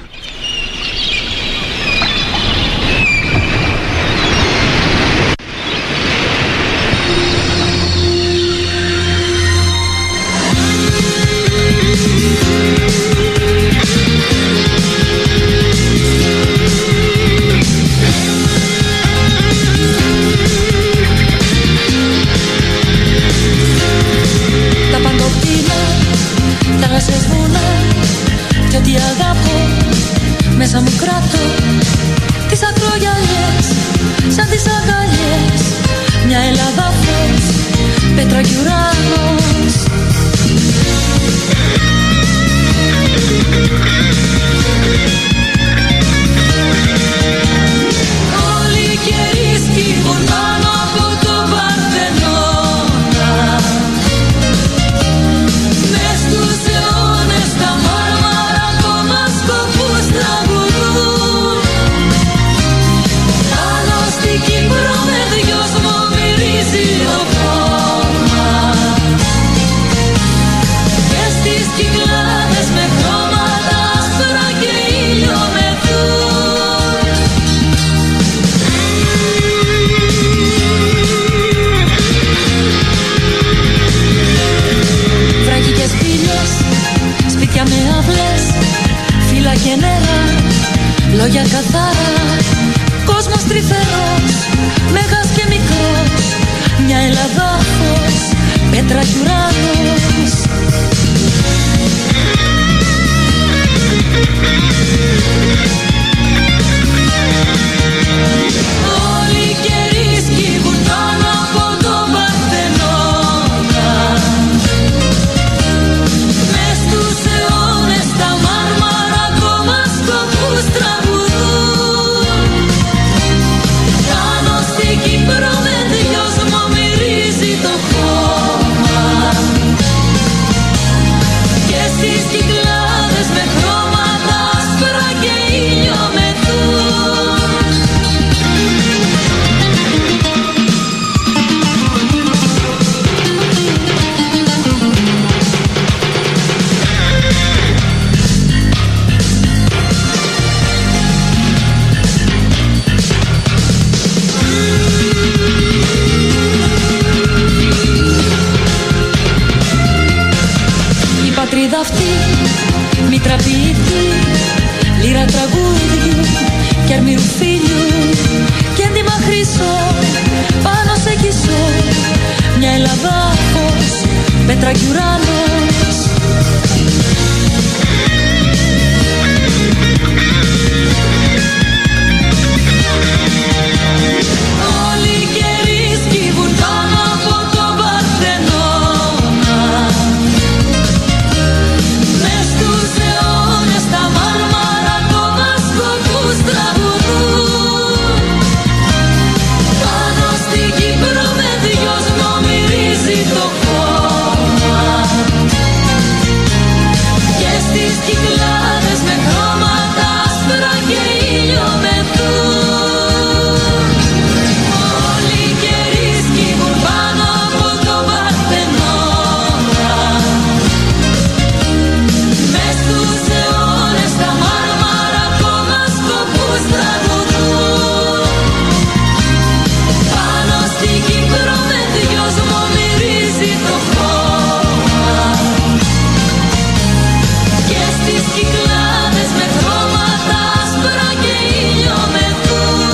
Μέσα μου κράτω τις ακρογιαλιές, σαν τις αγκαλιές. Μια Ελλάδα φως, πέτρα κι ουρανός. Όλοι οι καιροί σκύβουν πάνω από το Παρθενώνα. Μες στους αιώνες τα μάρμαρα ακόμα σκοπούς τραγουδούν. Πάνω στην Κύπρο με δυόσμο μυρίζει το χώμα. Και στις Κυκλάδες με χρώματα άσπρα και ήλιο μεθούν. Βράχοι και σπήλιες, σπίτια με αυλές, φύλλα και νερά, λόγια καθαρά. Κόσμος τρυφερός, μέγας και μικρός. Μια Ελλάδα φως, πέτρα κι ουρανός. Όλοι οι καιροί σκύβουν πάνω από τον Παρθενώνα. Μες στους αιώνες τα μάρμαρα ακόμα σκοπούς τραγουδούν. Πάνω στην Κύπρο με δυόσμο μυρίζει το χώμα. Και στις Κυκλάδες με χρώματα άσπρα και ήλιο μεθούν. Η πατρίδα αυτή, μήτρα ποιητή, λύρα τραγούδιου κι αρμύρου φίλιου και έντυμα χρυσό πάνω σε κισό. Μια Ελλάδα φως, πέτρα κι ουρανός. Όλοι οι καιροί σκύβουν πάνω από τον Παρθενώνα. Μες στους αιώνες τα μάρμαρα ακόμα σκοπούς τραγουδούν. Πάνω στην Κύπρο με δυόσμο μυρίζει το χώμα. Και στις Κυκλάδες με χρώματα άσπρα και ήλιο μεθούν. Όλοι οι καιροί σκύβουν πάνω από τον Παρθενώνα. Μες στους αιώνες τα μάρμαρα ακόμα σκοπούς τραγουδούν. Πάνω στην Κύπρο με δυόσμο μυρίζει το χώμα. Και στις Κυκλάδες με χρώματα άσπρα και ήλιο μεθούν.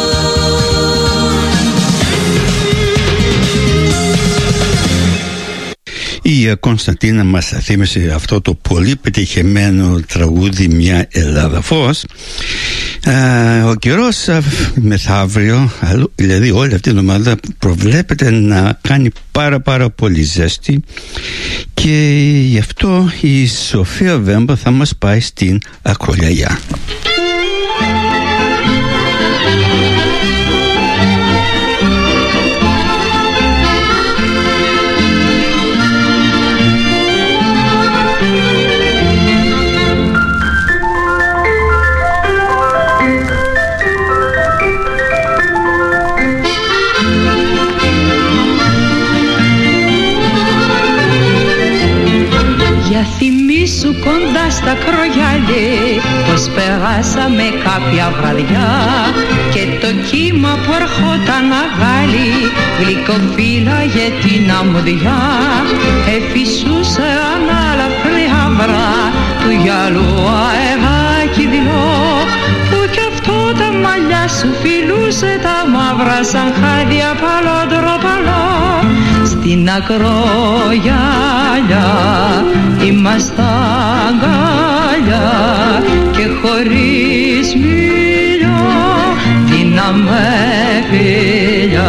Η Κωνσταντίνα μας θύμισε αυτό το πολύ πετυχημένο τραγούδι «Μια Ελλάδα φως». Ε, ο καιρός μεθαύριο, δηλαδή όλη αυτή την εβδομάδα, προβλέπεται να κάνει πάρα πάρα πολύ ζέστη, και γι' αυτό η Σοφία Βέμπα θα μας πάει στην Ακρολιαγιά. κοντά στα κρογιάλι, πως περάσαμε κάποια βραδιά και το κύμα που ερχόταν αγάλι γλυκοφύλαγε την αμμουδιά, εφησούσε ανάλαφρη αύρα του γυαλού αεράκι δειλό, που κι αυτό τα μαλλιά σου φιλούσε τα μαύρα σαν χάδια παλότροπαλό. Στην ακρογιαλιά ήμασταν αγκαλιά και χωρίς μίλιο δίναμε φιλιά.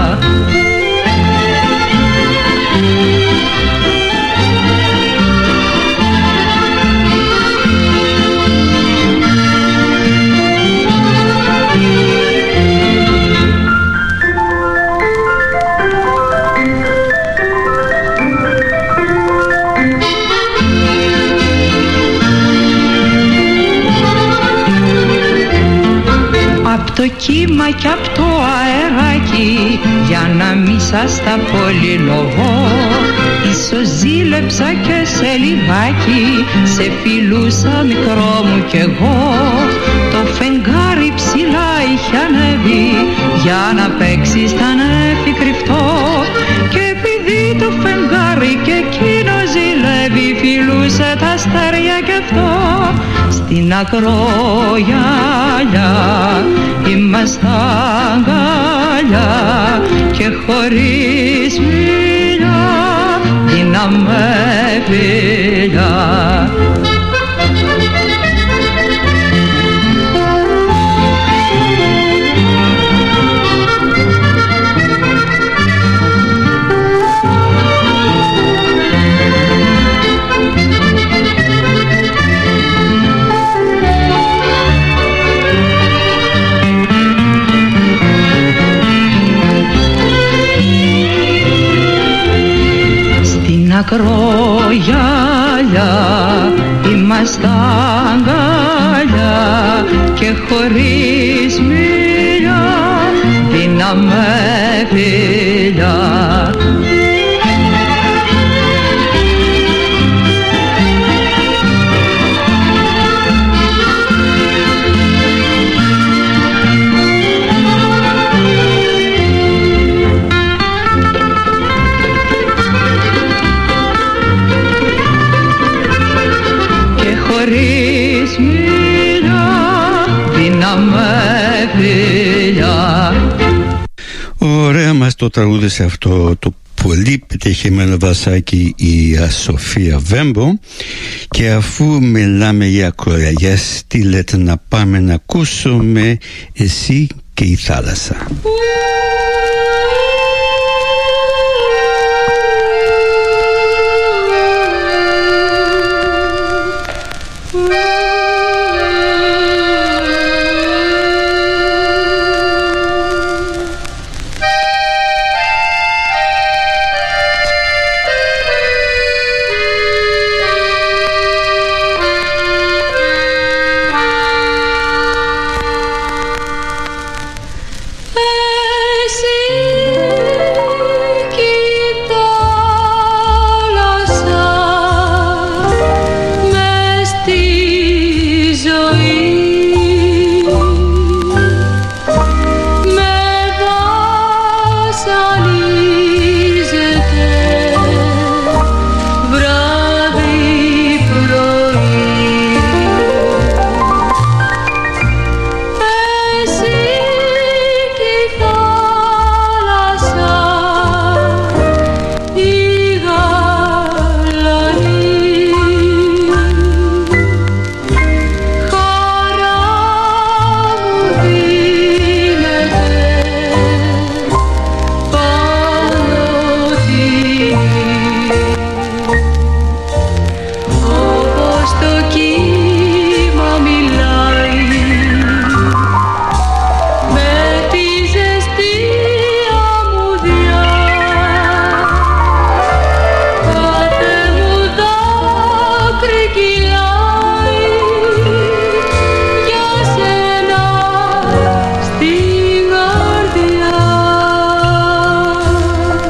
Το κύμα κι απ' το αεράκι, για να μη σας τα πολυλογώ, ίσως ζήλεψα και σε λιγάκι, σε φιλούσα μικρό μου κι εγώ. Το φεγγάρι ψηλά είχε ανέβει, για να παίξει ήταν κρυφτό, και επειδή το φεγγάρι και εκείνο ζηλεύει, φιλούσε τα αστέρια κι αυτό. Στην ακρογιαλιά ήμασταν αγκαλιά και χωρίς μίλια δίναμε φιλιά. Ακρογιαλιά ήμασταν αγκαλιά και χωρίς μίλια δίναμε φιλιά. Χωρίς μίλια δίναμε φιλιά. Ωραία μας το τραγούδισε αυτό το πολύ πετυχημένο βασάκι η Σοφία Βέμπο. Και αφού μιλάμε για κοραγιές, τι λέτε να πάμε να ακούσουμε εσύ και η θάλασσα.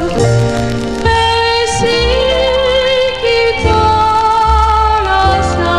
θάλασσα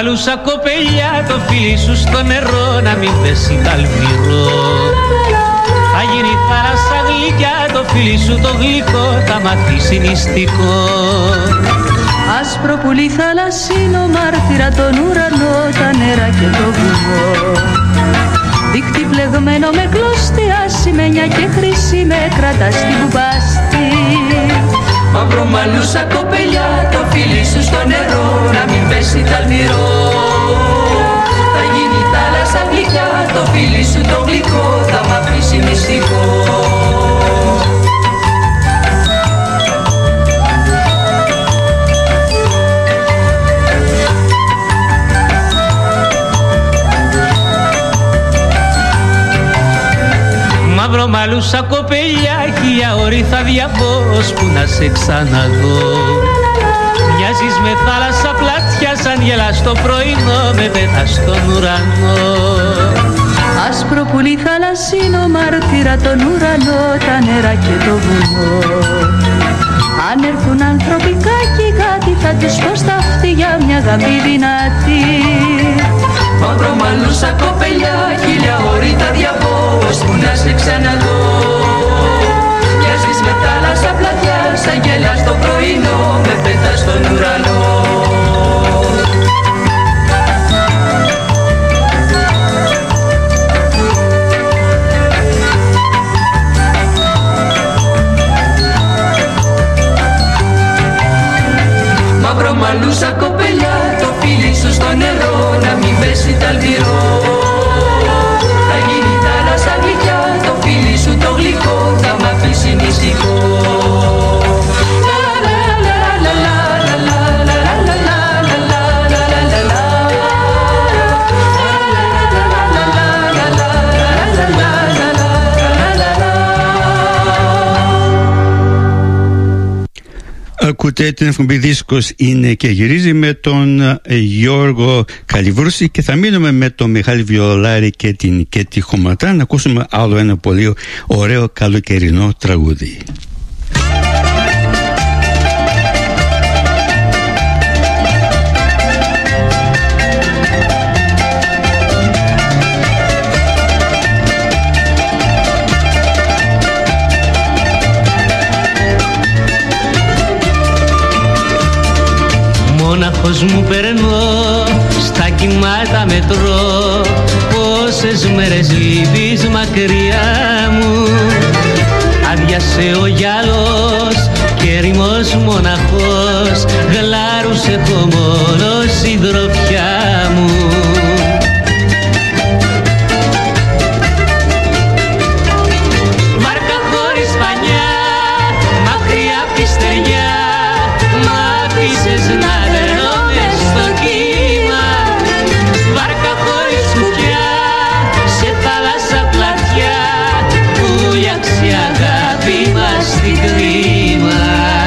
μαλλούσα κοπελιά, το φίλι σου στο νερό να μην πέσει καλμυρό. Θα γίνει θάλασσα γλυκιά, το φίλι σου το γλυκό θα μαθήσει μυστικό. Άσπρο πουλί θαλασσίνο μάρτυρα τον ουρανό, τα νερά και το βουνό. Δίχτυ πλεγμένο με κλωστιά, σημαίνια και χρυσή με κρατά στην κουμπάστη. Μαύρο μαλλούσα κοπελιά, το φίλι σου στο νερό να μην πέσει ταλμυρό. Θα γίνει θάλασσα γλυκιά, το φίλι σου το γλυκό θα μ' αφήσει μυστικό. Μαύρο μαλλούσα κοπελιά, χίλια ώρη θα διαβώ ώσπου να σε ξαναδώ. Μοιάζεις με θάλασσα πλατιά, σαν γελάς το πρωινό με πέτα στον ουρανό. Άσπρο πουλί θαλασσίνο μάρτυρα τον ουρανό, τα νερά και το βουνό. Αν έρθουν ανθρωπικά και κάτι θα τους πω στα αυτιά μια γαμπή δυνατή. Μαύρο μαλλούσα κοπελιά, χίλια ώρη θα διαβώ ώσπου να σε ξαναδώ. Μοιάζεις με θάλασσα πλατιά, σαν γέλας το πρωινό με πέτα στον ουρανό. Μαύρο μαλλούσα κοπελιά, το φίλι σου στο νερό να μην πέσει ταλμυρό. Θα γίνει θάλασσα γλυκιά, το φίλι σου το γλυκό θα μ' αφήσει μυστικό. Ακούτε την εκπομπή Δίσκος είναι και γυρίζει με τον Γιώργο Καλιβρούση και θα μείνουμε με τον Μιχάλη Βιολάρη και την Κέτη Χωματά να ακούσουμε άλλο ένα πολύ ωραίο καλοκαιρινό τραγούδι. Μόναχος μου περνώ, στα κύματα μετρώ, πόσες μέρες λείπεις μακριά μου. Άδειασε ο γυαλός και ερημός μοναχός, γλάρους έχω μόνο συντροφιά μου. Βάρκα χωρίς πανιά, μακριά απ' τη στεριά, μ' άφησες να δερνώ μες στο κύμα. Βάρκα χωρίς κουκιά, σε θάλασσα πλατιά, που λιάξει η αγάπη μας στην κρίμα.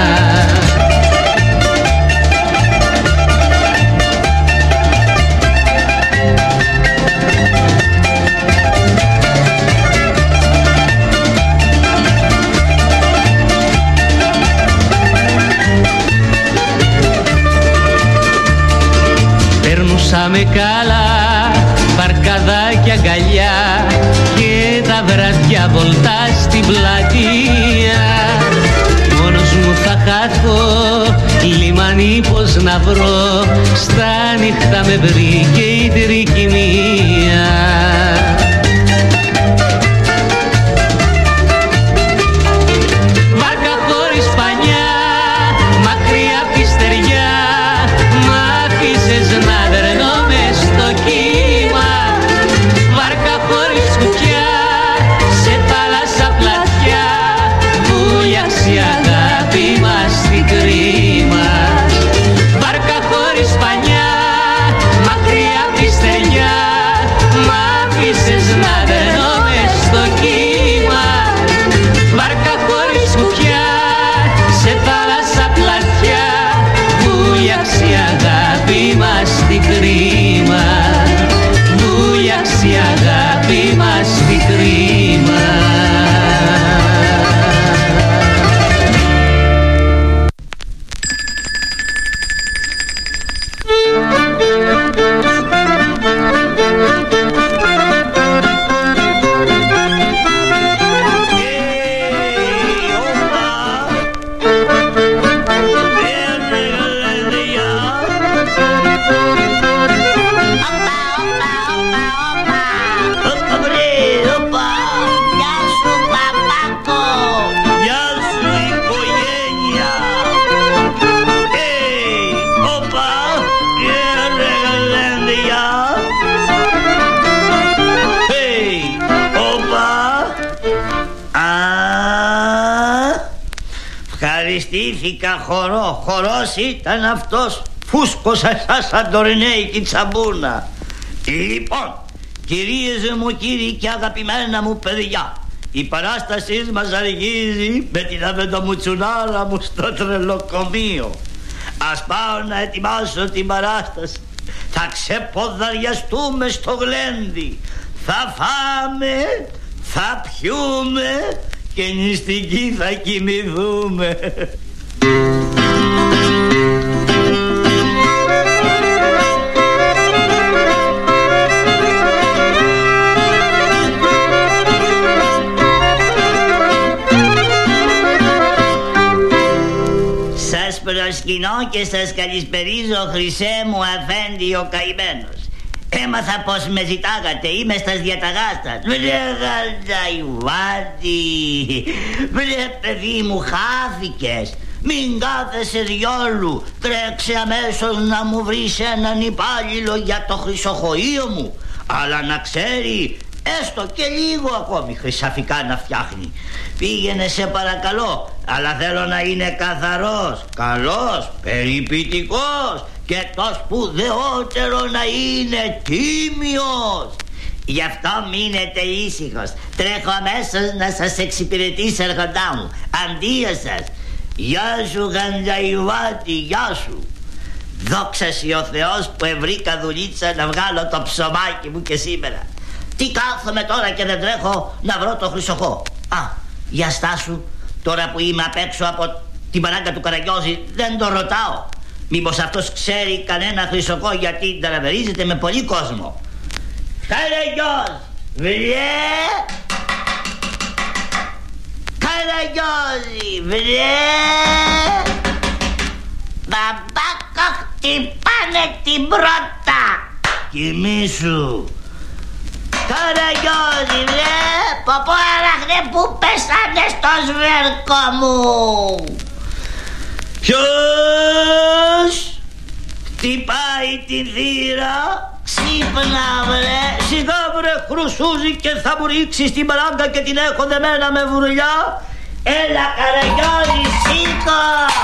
Περνούσαμε καλά, παρκαδάκια αγκαλιά και τα βραδιά βολτά στην πλατεία. Μόνος μου θα χαθώ, λιμάνι πως να βρω, στα νύχτα με βρήκε η τρικυμία. Βάρκα χωρίς πανιά, μακριά απ' τη στεριά, μ' άφησες να δερνώ μες στο κύμα. Βάρκα χωρίς κουκιά, σε θάλασσα πλατιά, που λιάξει η αγάπη μας στην κρίμα. Βάρκα χωρίς πανιά, μακριά απ' τη στεριά, Γεννήθηκα χορό. Χορός ήταν αυτός. Φούσκωσα σαν σαντορινέικη τσαμπούνα. Λοιπόν, κυρίες μου, κύριοι και αγαπημένα μου παιδιά, η παράστασή μας αρχίζει με την αβεντομουτσουνάρα μου στο τρελοκομείο. Ας πάω να ετοιμάσω την παράσταση. Θα ξεποδαριαστούμε στο γλέντι. Θα φάμε, θα πιούμε και νηστικοί θα κοιμηθούμε. Σας προσκυνώ και σας καλησπερίζω, χρυσέ μου αφέντη ο καημένος. Έμαθα πως με ζητάγατε, είμαι στας διαταγάστας. Βρε Γαλταϊβάτη, βρε παιδί μου, χάθηκες. Μην κάθεσαι διόλου, τρέξε αμέσως να μου βρεις έναν υπάλληλο για το χρυσοχοείο μου. Αλλά να ξέρει, έστω και λίγο ακόμη χρυσαφικά να φτιάχνει. Πήγαινε σε παρακαλώ, αλλά θέλω να είναι καθαρός, καλός, περιποιητικός και το σπουδαιότερο να είναι τίμιος. Γι' αυτό μείνετε ήσυχος. Τρέχω αμέσως να σας εξυπηρετήσω, αρχοντά μου. Αντίο σας. Γεια σου Γαντζαϊβάτη, γεια σου. Δόξα σοι ο Θεός που ευρήκα δουλίτσα να βγάλω το ψωμάκι μου και σήμερα. Τι κάθομαι τώρα και δεν τρέχω να βρω το χρυσοχό. Α, για στάσου, τώρα που είμαι απ' έξω από την παράγκα του Καραγκιόζη δεν το ρωτάω. Μήπως αυτός ξέρει κανένα χρυσοχό, γιατί ταλαβερίζεται με πολύ κόσμο. Καραγκιόζη, βρε! Καραγκιόζη, βρε! Μπαμπάκο, χτυπάνε την πρώτα. Κοιμήσου. Καραγκιόζη, βρε! Ποπό αραχνέ που πέσανε στο σβέρκο μου. Ποιος χτυπάει τη θύρα? Ξύπνα βρε, σιγά βρε χρυσούζι και θα μου ρίξεις την παράγκα και την έχω δεμένα με βουρλιά. Έλα Καραγκιόζη, σήκω.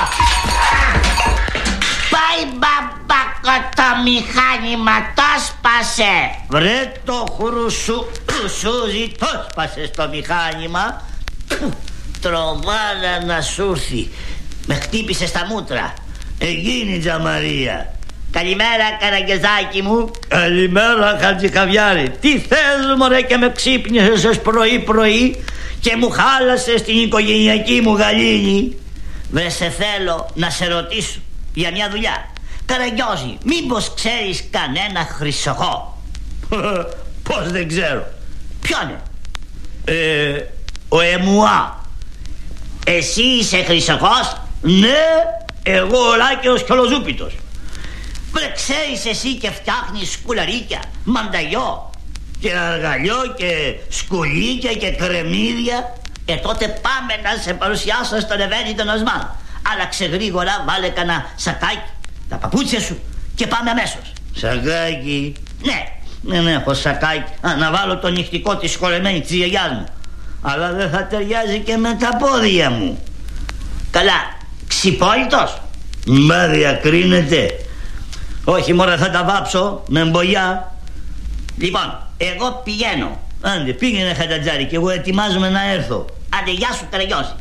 Πάει μπαμπάκο το μηχάνημα, το σπάσε. Βρε το χρυσού, χρυσούζι, το σπάσε στο μηχάνημα. Τρομάρα να σου έρθει. Με χτύπησε στα μούτρα. Εκείνη Τζαμαρία. Καλημέρα Καραγκεζάκι μου. Καλημέρα Χατζηχαβιάρη. Τι θες μωρέ και με ξύπνησες πρωί πρωί και μου χάλασες την οικογενειακή μου γαλήνη. Βρε σε θέλω να σε ρωτήσω για μια δουλειά. Καραγκιόζη, μήπως ξέρεις κανένα χρυσοχό? Πώς δεν ξέρω. Ποιον? Ε, ο Εμουά. Εσύ είσαι χρυσοχός? Ναι, εγώ ο Λάκεος Κολοζούπιτος. Βρε ξέρεις εσύ και φτιάχνεις σκουλαρίκια, μανταγιό και αργαλιό και σκουλίκια και κρεμμύδια. Ε τότε πάμε να σε παρουσιάσω στον ευαίσθητο νοσμά. Άλλαξε γρήγορα, βάλε κανένα σακάκι, τα παπούτσια σου και πάμε αμέσως. Σακάκι? Ναι, δεν έχω σακάκι. Α, να βάλω το νυχτικό της σχολεμένη της γιαγιάς μου. Αλλά δεν θα ταιριάζει και με τα πόδια μου. Καλά, ξυπόλυτος? Μα διακρίνεται. Όχι μωρέ, θα τα βάψω με μπογιά. Λοιπόν, εγώ πηγαίνω. Άντε πήγαινε Χατατζάρη και εγώ ετοιμάζομαι να έρθω. Άντε γεια σου Καραγκιόζη.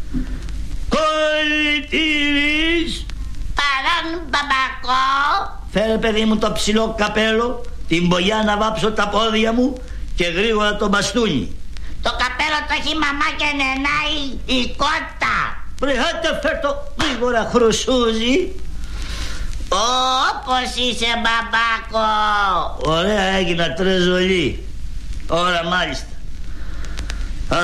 Κολλητήρης. Παρόν μπαμπακό. Φέρε παιδί μου το ψηλό καπέλο, την μπογιά να βάψω τα πόδια μου και γρήγορα το μπαστούνι. Το καπέλο το έχει μαμά και νενάει η κότα. Βρε άντε φέρ το γρήγορα χρυσούζι. Όπως είσαι μπαμπάκο. Ωραία έγινα τρεζολί. Ωραία μάλιστα. Α,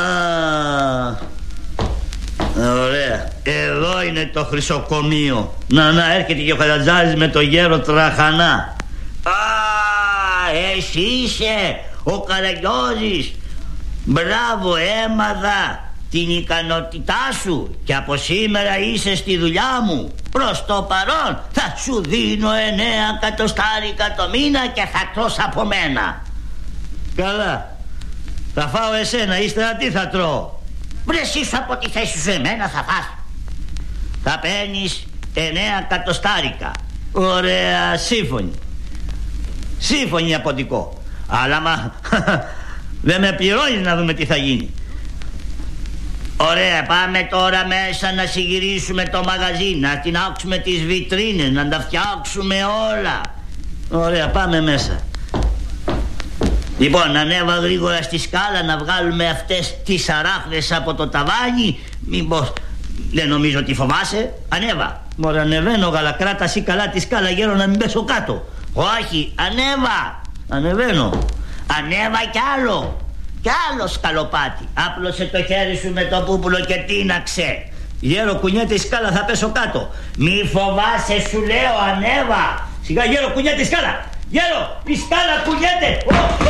ωραία. Εδώ είναι το χρυσοκομείο. Να να έρχεται και ο Χατατζάρης με το γέρο τραχανά. Α, εσύ είσαι ο Καραγκιόζης. Μπράβο, έμαθα την ικανότητά σου και από σήμερα είσαι στη δουλειά μου. Προς το παρόν θα σου δίνω εννέα κατοστάρικα το μήνα και θα τρως από μένα. Καλά, θα φάω εσένα, ύστερα τι θα τρώω? Βρε εσύ σου από τη θέση σου εμένα θα φας. θα παίρνεις εννέα κατοστάρικα. Ωραία, σύμφωνη. Σύμφωνη αποδικό. Αλλά μα δεν με πληρώνεις να δούμε τι θα γίνει. Ωραία, πάμε τώρα μέσα να συγυρίσουμε το μαγαζί, να τεινάξουμε τις βιτρίνες, να τα φτιάξουμε όλα. Ωραία, πάμε μέσα. Λοιπόν, ανέβα γρήγορα στη σκάλα να βγάλουμε αυτές τις αράχνες από το ταβάνι. Μήπως δεν νομίζω ότι φοβάσαι. Ανέβα. Μωρέ, ανεβαίνω, γαλακράτα ή καλά τη σκάλα γέρω να μην πέσω κάτω. Όχι, ανέβα. Ανεβαίνω. Ανέβα κι άλλο. Κι άλλο σκαλοπάτι. Άπλωσε το χέρι σου με το πούπουλο και τίναξε. Γέρο, κουνιέται η σκάλα, θα πέσω κάτω. Μη φοβάσαι, σου λέω, ανέβα. Σιγά, γέρο, κουνιέται η σκάλα. Γέρο, η σκάλα κουνιέται.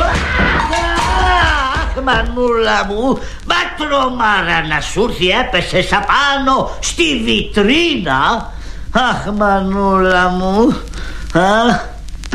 Αχ, μανούλα μου, μα τρομάρα να σου έρθει, έπεσες απάνω στη βιτρίνα. Αχ, μανούλα μου. Αχ.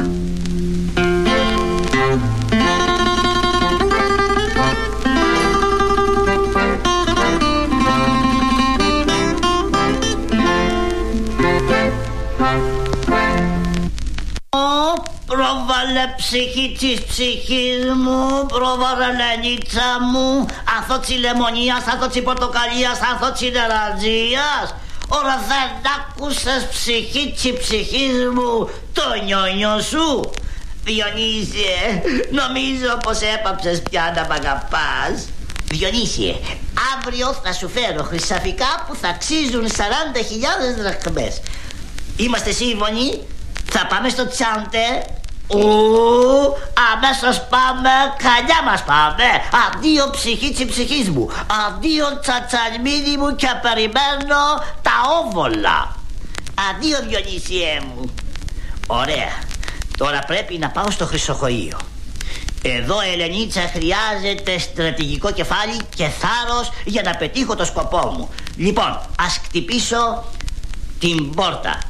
Πρόβαλε ψυχή της ψυχής μου, πρόβαλε Λενίτσα μου, ανθότσι λεμονίας, ανθότσι πορτοκαλίας, ανθότσι νεραντζίας. Ωρα δεν άκουσες ψυχή της ψυχής μου το νιόνιο σου. Διονύσιε, νομίζω πως έπαψες πια να μ' αγαπάς. Διονύσιε, αύριο θα σου φέρω χρυσαφικά που θα αξίζουν σαράντα χιλιάδες δραχμές. Είμαστε σύμφωνοι? Θα πάμε στο τσάντε. Ου, αμέσως πάμε, καλιά μας πάμε. Αντίο ψυχή της ψυχής μου, αντίο τσατσαλμίδι μου και περιμένω τα όβολα. Αντίο Διονύσιέ μου. Ωραία, τώρα πρέπει να πάω στο χρυσοχοείο. Εδώ Ελενίτσα χρειάζεται στρατηγικό κεφάλι και θάρρος για να πετύχω το σκοπό μου. Λοιπόν, ας χτυπήσω την πόρτα.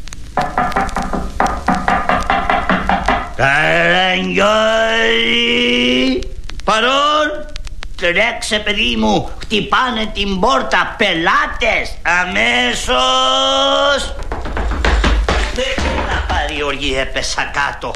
Καραγιόλη, παρόν. Τρέξε παιδί μου, χτυπάνε την πόρτα πελάτες, αμέσως. Δεν να πάρει οργή, έπεσα κάτω.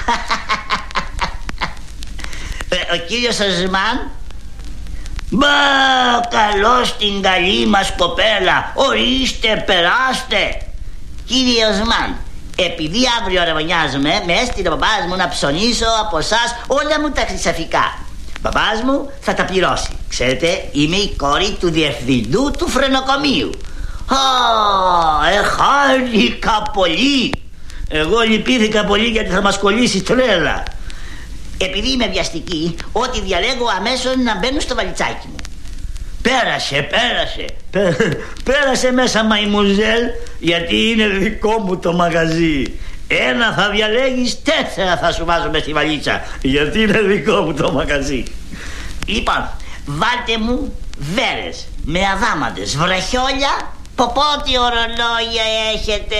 Ο κύριος Ασμάν. Μπα, καλώς την καλή μας κοπέλα. Ορίστε, περάστε. Κύριε Οσμάν, επειδή αύριο ρεμονιάζουμε, με έστειλε ο μπαμπάς μου να ψωνίσω από εσάς όλα μου τα χρυσαφικά. Μπαμπάς μου θα τα πληρώσει. Ξέρετε, είμαι η κόρη του διευθυντού του φρενοκομείου. Α, εχάρηκα πολύ. Εγώ λυπήθηκα πολύ γιατί θα μας κολλήσει τρέλα. Επειδή είμαι βιαστική, ό,τι διαλέγω αμέσως να μπαίνουν στο βαλιτσάκι μου. Πέρασε, πέρασε, πέ, πέρασε μέσα μαϊμουζέλ, γιατί είναι δικό μου το μαγαζί. Ένα θα διαλέγεις, τέσσερα θα σου βάζω μες στη βαλίτσα, γιατί είναι δικό μου το μαγαζί. Λοιπόν, βάλτε μου βέρες με αδάμαντες, βραχιόλια, ποπότι ορολόγια έχετε.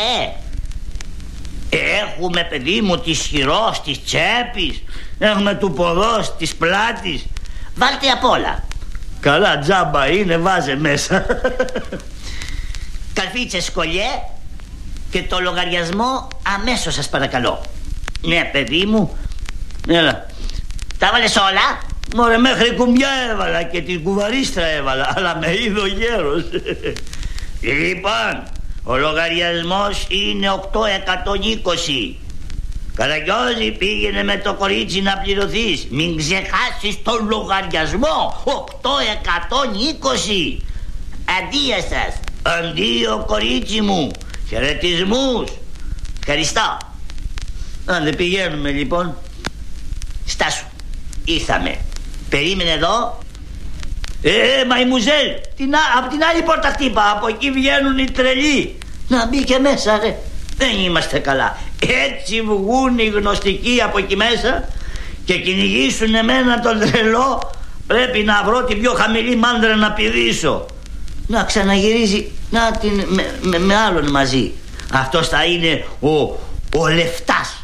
Έχουμε παιδί μου της χειρός, της τσέπης, έχουμε του ποδός, της πλάτης. Βάλτε απ' όλα. Καλά, τζάμπα είναι, βάζε μέσα. Καλφίτσες σκολιέ και το λογαριασμό αμέσως σας παρακαλώ. Ναι παιδί μου. Έλα. Τα βάλες όλα? Μωρέ, μέχρι κουμπιά έβαλα και την κουβαρίστρα έβαλα, αλλά με είδε ο γέρος. Λοιπόν, ο λογαριασμός είναι οκτώ εκατόν είκοσι. Καραγιώζη, πήγαινε με το κορίτσι να πληρωθείς. Μην ξεχάσεις τον λογαριασμό. οκτώ εκατόν είκοσι. Αντίο σας. Αντίο κορίτσι μου. Χαιρετισμούς. Ευχαριστώ. Αν δεν πηγαίνουμε λοιπόν. Στάσου. Ήρθαμε. Περίμενε εδώ. Ε, μαϊμουζέλ, την, από την άλλη πόρτα χτύπα. Από εκεί βγαίνουν οι τρελοί. Να μπει και μέσα ρε. Δεν είμαστε καλά. Έτσι βγουν οι γνωστικοί από εκεί μέσα και κυνηγήσουν εμένα τον τρελό. Πρέπει να βρω την πιο χαμηλή μάνδρα να πηδήσω. Να ξαναγυρίζει. Να την με, με, με άλλον μαζί. Αυτός θα είναι ο, ο Λεφτάς.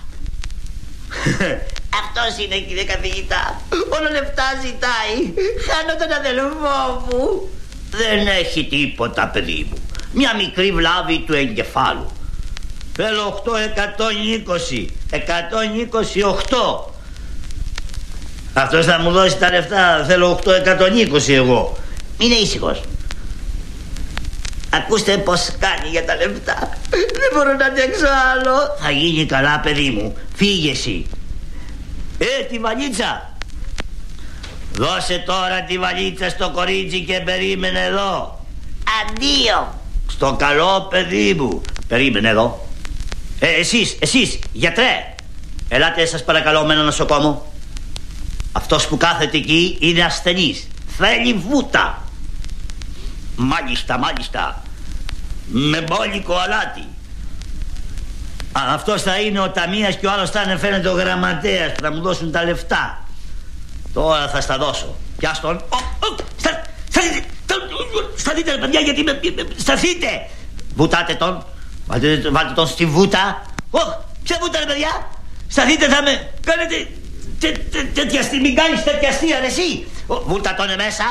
Αυτός είναι κύριε καθηγητά. Όλο λεφτά ζητάει. Χάνω τον αδελφό μου. Δεν έχει τίποτα παιδί μου. μια μικρή βλάβη του εγκεφάλου. Θέλω οκτώ εκατόν είκοσι, εκατόν είκοσι οκτώ. Αυτός θα μου δώσει τα λεφτά, θέλω οκτώ εκατόν είκοσι εγώ. Είναι ήσυχος. Ακούστε πως κάνει για τα λεφτά. Δεν μπορώ να αντέξω άλλο. Θα γίνει καλά, παιδί μου. Φύγε εσύ. Ε, τη βαλίτσα. Δώσε τώρα τη βαλίτσα στο κορίτσι και περίμενε εδώ. Αντίο. Στο καλό παιδί μου. Περίμενε εδώ. Ε, εσείς, εσείς, γιατρέ. Ελάτε σας παρακαλώ με ένα νοσοκόμο. Αυτός που κάθεται εκεί είναι ασθενής. Θέλει βούτα. Μάλιστα, μάλιστα. Με μπόλικο αλάτι. Α, αυτός θα είναι ο ταμείας και ο άλλος θα είναι φαίνεται ο γραμματέας που θα μου δώσουν τα λεφτά. Τώρα θα στα δώσω. Πιάσ' τον. Στα, σταθείτε, σταθείτε παιδιά, γιατί με, σταθείτε. Βουτάτε τον. Βάλτε, βάλτε τον στη βούτα. Ωχ, ποια βούτα ρε παιδιά. Σταθείτε, θα με κάνετε τέτοια αστεία. Μην κάνεις τέτοια αστεία ρε εσύ. Βούτα τον μέσα.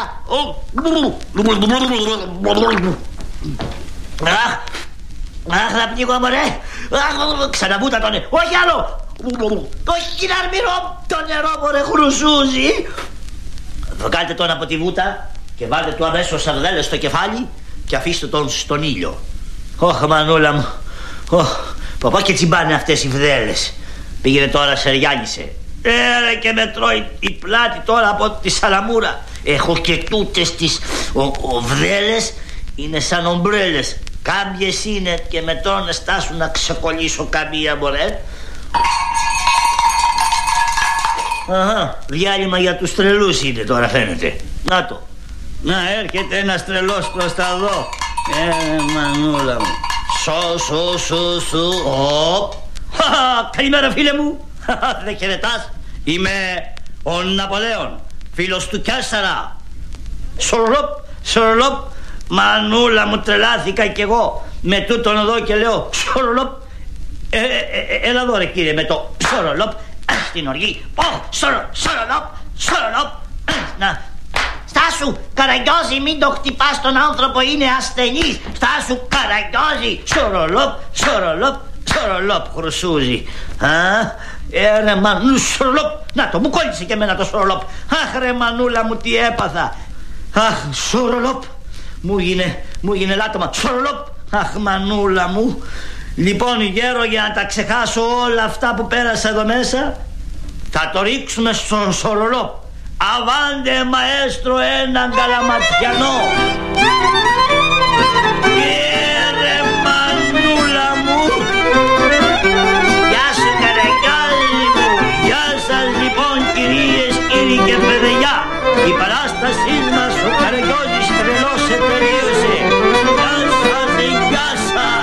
Αχ, αχ, θα πνίγω μωρέ. Ξαναβούτα τον. Όχι άλλο. Όχι να αρμυρώ το νερό μωρέ χρουσούζι. Βγάλτε τον από τη βούτα και βάλτε του αμέσως σαρδέλες στο κεφάλι και αφήστε τον στον ήλιο. Ωχ μανούλα μου. Ωχ, παπά και τσιμπάνε αυτές οι βδέλες. Πήγαινε τώρα σεριάνισε. Έρε και με τρώει η πλάτη τώρα από τη σαλαμούρα. Έχω και τούτες τις ο, ο βδέλες. Είναι σαν ομπρέλες. Κάμπιες είναι και με τρώνε στάσου να ξεκολλήσω καμία μωρέ. Αχα, διάλειμμα για τους τρελούς είναι τώρα φαίνεται. Να το. Να έρχεται ένας τρελός προς τα δω. Ε, μανούλα μου. Σω, σω, σω, σω. Οπ. Καλημέρα φίλε μου. Δεν χαιρετάς. Είμαι ο Ναπολέον, φίλος του Κιάσαρα. Σορλοπ, σορλοπ. Μανούλα μου, τρελάθηκα κι εγώ με τούτον εδώ και λέω σορλοπ. ε, ε, ε, Έλα εδώ ρε κύριε με το σορλοπ. Στην οργή. Σορλοπ, σορλοπ. Να. Στάσου, Καραγκιόζη, μην το χτυπάς τον άνθρωπο, είναι ασθενής. Στάσου, Καραγκιόζη. Σορολόπ, σορολόπ, σορολόπ, χρυσούζι. Α, ε, ρε μανού, σορολόπ. Να το, μου κόλλησε και εμένα το σορολόπ. Αχ ρε μανούλα μου, τι έπαθα. Αχ, σορολόπ. Μου γίνε, μου γίνε λάτωμα. Σορολόπ. Αχ μανούλα μου. Λοιπόν γέρο, για να τα ξεχάσω όλα αυτά που πέρασα εδώ μέσα, θα το ρίξουμε στο σορολόπ. Αβάντε μαέστρο έναν καλαματιανό. Κύριε μανούλα μου. Γεια σου Καραγκιόζη μου. Γεια σας λοιπόν κυρίες, κύριοι και παιδιά. Η παράστασή μας ο Καραγκιόζης τρελός τελείωσε. Γεια σας, γεια σας.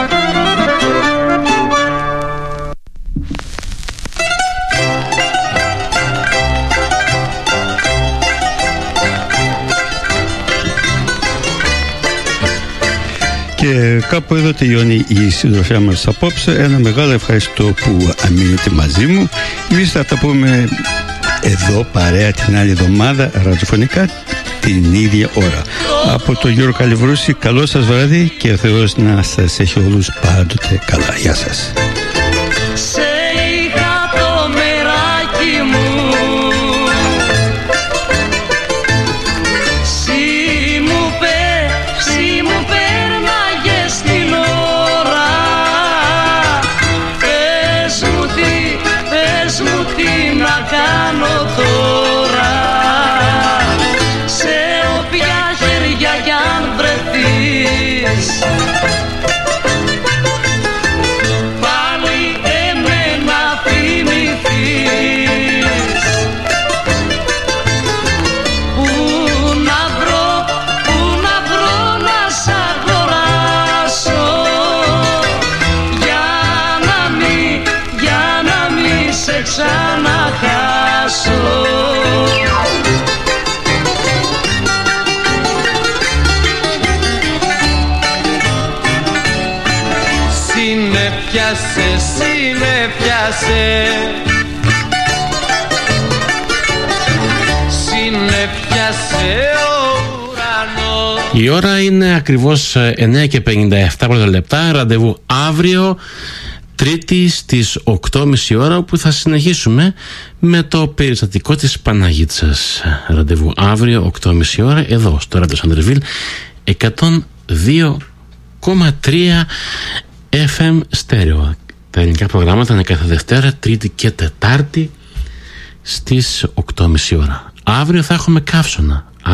Και κάπου εδώ τελειώνει η συντροφιά μας απόψε. Ένα μεγάλο ευχαριστώ που αμήνετε μαζί μου. Εμείς θα τα πούμε εδώ παρέα την άλλη εβδομάδα ραδιοφωνικά την ίδια ώρα. Από τον Γιώργο Καλιβρούση, καλό σας βράδυ και ο Θεός να σας έχει όλους πάντοτε καλά. Γεια σας. Σε είχα το μεράκι μου, σι μου πέ, σι μου πέρναγες την ώρα. Πες μου τι, πες μου τι να κάνω τώρα. Σε όποια χέρια κι αν βρεθείς, πάλι εμένα θυμηθείς. Πού να βρω, πού να βρω να σ' αγοράσω, για να μην, για να μην σε ξαναχάσω. Συνεπιάσε, συνεπιάσε, συνεπιάσε ο ουρανός. Η ώρα είναι ακριβώς εννιά και πενήντα επτά πρώτα λεπτά. Ραντεβού αύριο Τρίτη στις οκτώ και μισή ώρα, όπου θα συνεχίσουμε με το περιστατικό της Παναγίτσας. Ραντεβού αύριο οκτώ και μισή ώρα εδώ στο Radio Centerville εκατόν δύο κόμμα τρία εφ εμ στέρεο. Τα ελληνικά προγράμματα είναι κάθε Δευτέρα, Τρίτη και Τετάρτη στις οκτώ και μισή ώρα. Αύριο θα έχουμε καύσωνα.